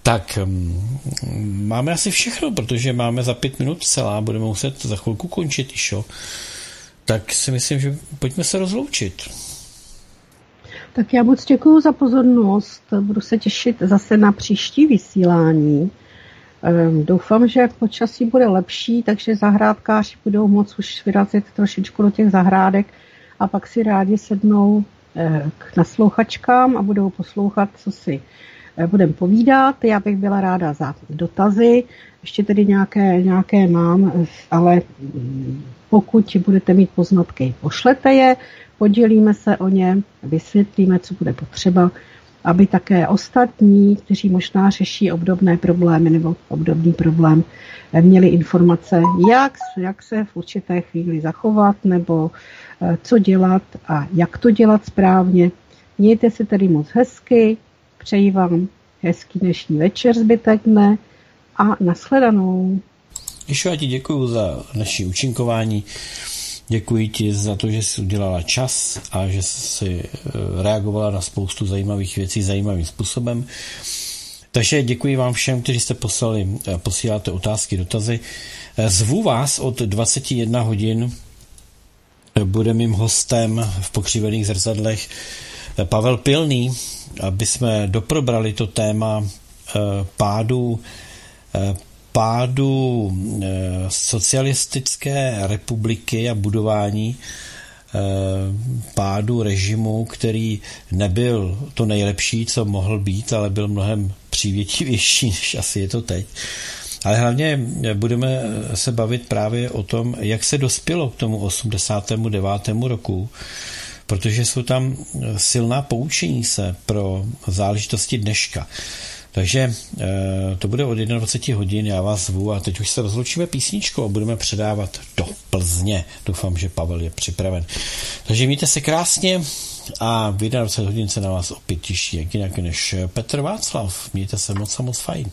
Tak, máme asi všechno, protože máme za 5 minut celá, budeme muset za chvilku končit, Išo. Tak si myslím, že pojďme se rozloučit. Tak já moc děkuju za pozornost, budu se těšit zase na příští vysílání. Doufám, že počasí bude lepší, takže zahrádkáři budou moct už vyrazit trošičku do těch zahrádek a pak si rádi sednou k naslouchačkám a budou poslouchat, co si budeme povídat. Já bych byla ráda za dotazy, ještě tedy nějaké mám, ale pokud budete mít poznatky, pošlete je, podělíme se o ně, vysvětlíme, co bude potřeba, aby také ostatní, kteří možná řeší obdobné problémy nebo obdobný problém, měli informace, jak se v určité chvíli zachovat nebo co dělat a jak to dělat správně. Mějte si tedy moc hezky, přeji vám hezký dnešní večer, zbytek dne a nashledanou. Išo, já ti děkuju za dnešní účinkování. Děkuji ti za to, že jsi udělala čas a že jsi reagovala na spoustu zajímavých věcí zajímavým způsobem. Takže děkuji vám všem, kteří jste posíláte otázky, dotazy. Zvu vás od 21 hodin. Bude mým hostem v Pokřivených zrcadlech Pavel Pilný, aby jsme doprobrali to téma pádu socialistické republiky a budování pádu režimu, který nebyl to nejlepší, co mohl být, ale byl mnohem přívětivější, než asi je to teď. Ale hlavně budeme se bavit právě o tom, jak se dospělo k tomu 89. roku, protože jsou tam silná poučení se pro záležitosti dneška. Takže to bude od 21 hodin, já vás zvu a teď už se rozloučíme písničkou a budeme předávat do Plzně. Doufám, že Pavel je připraven. Takže mějte se krásně a v 21 hodin se na vás opět těší, jak jinak než Petr Václav. Mějte se moc a moc fajn.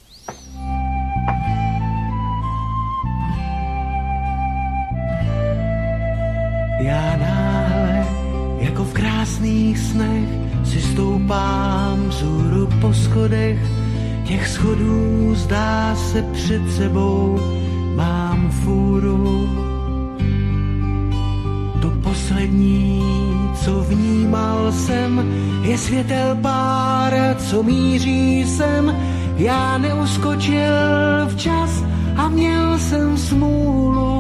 Já náhle, jako v krásných snech, si stoupám vzhůru po schodech. Těch schodů zdá se před sebou mám fůru. To poslední, co vnímal jsem, je světel pár, co míří sem. Já neuskočil včas a měl jsem smůlu.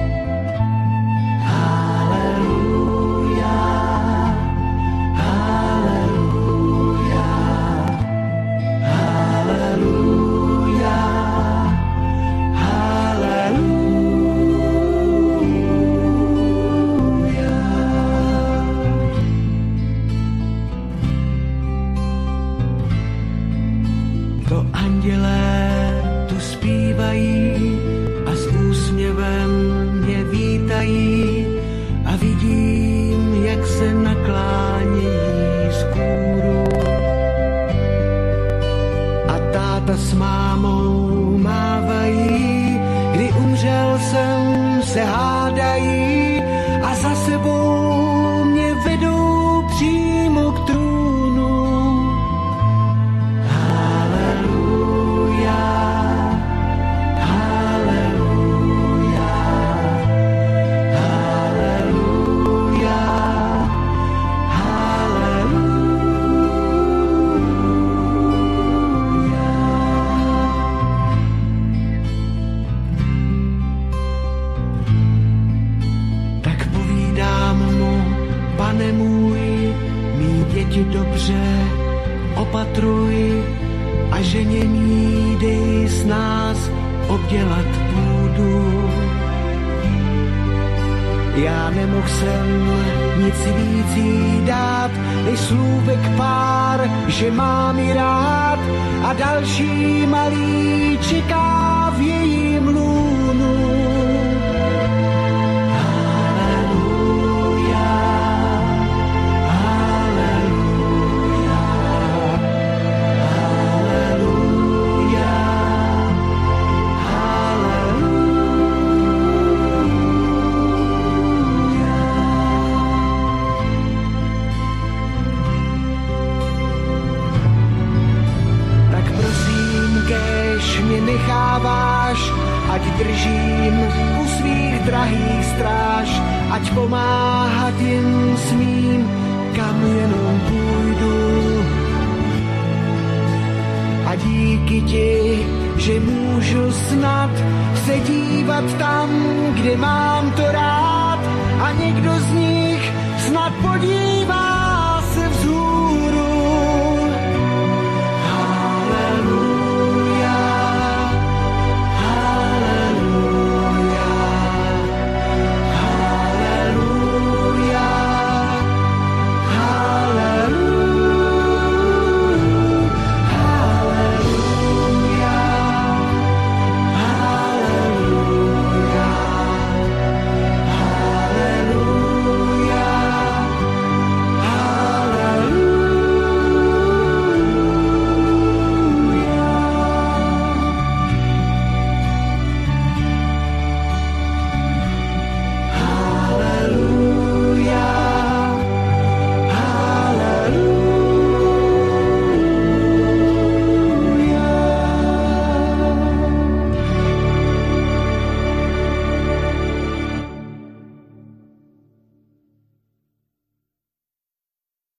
S mámou mávají, kdy umřel jsem, se hádají a za sebou mě vedou přímo k trůnu. Haleluja, haleluja, haleluja, haleluja. Pane můj, mý děti dobře opatruj a ženě mý dej s nás obdělat půdu. Já nemohl jsem nic víc jí dát, než slůvek pár, že mám ji rád a další malý čeká v jejím lůnu. Tak prosím, ať držím u svých drahých stráž, ať pomáhat jim smím, kam jenom půjdu. A díky ti, že můžu snad se dívat tam, kde mám to rád, a někdo z nich snad podívá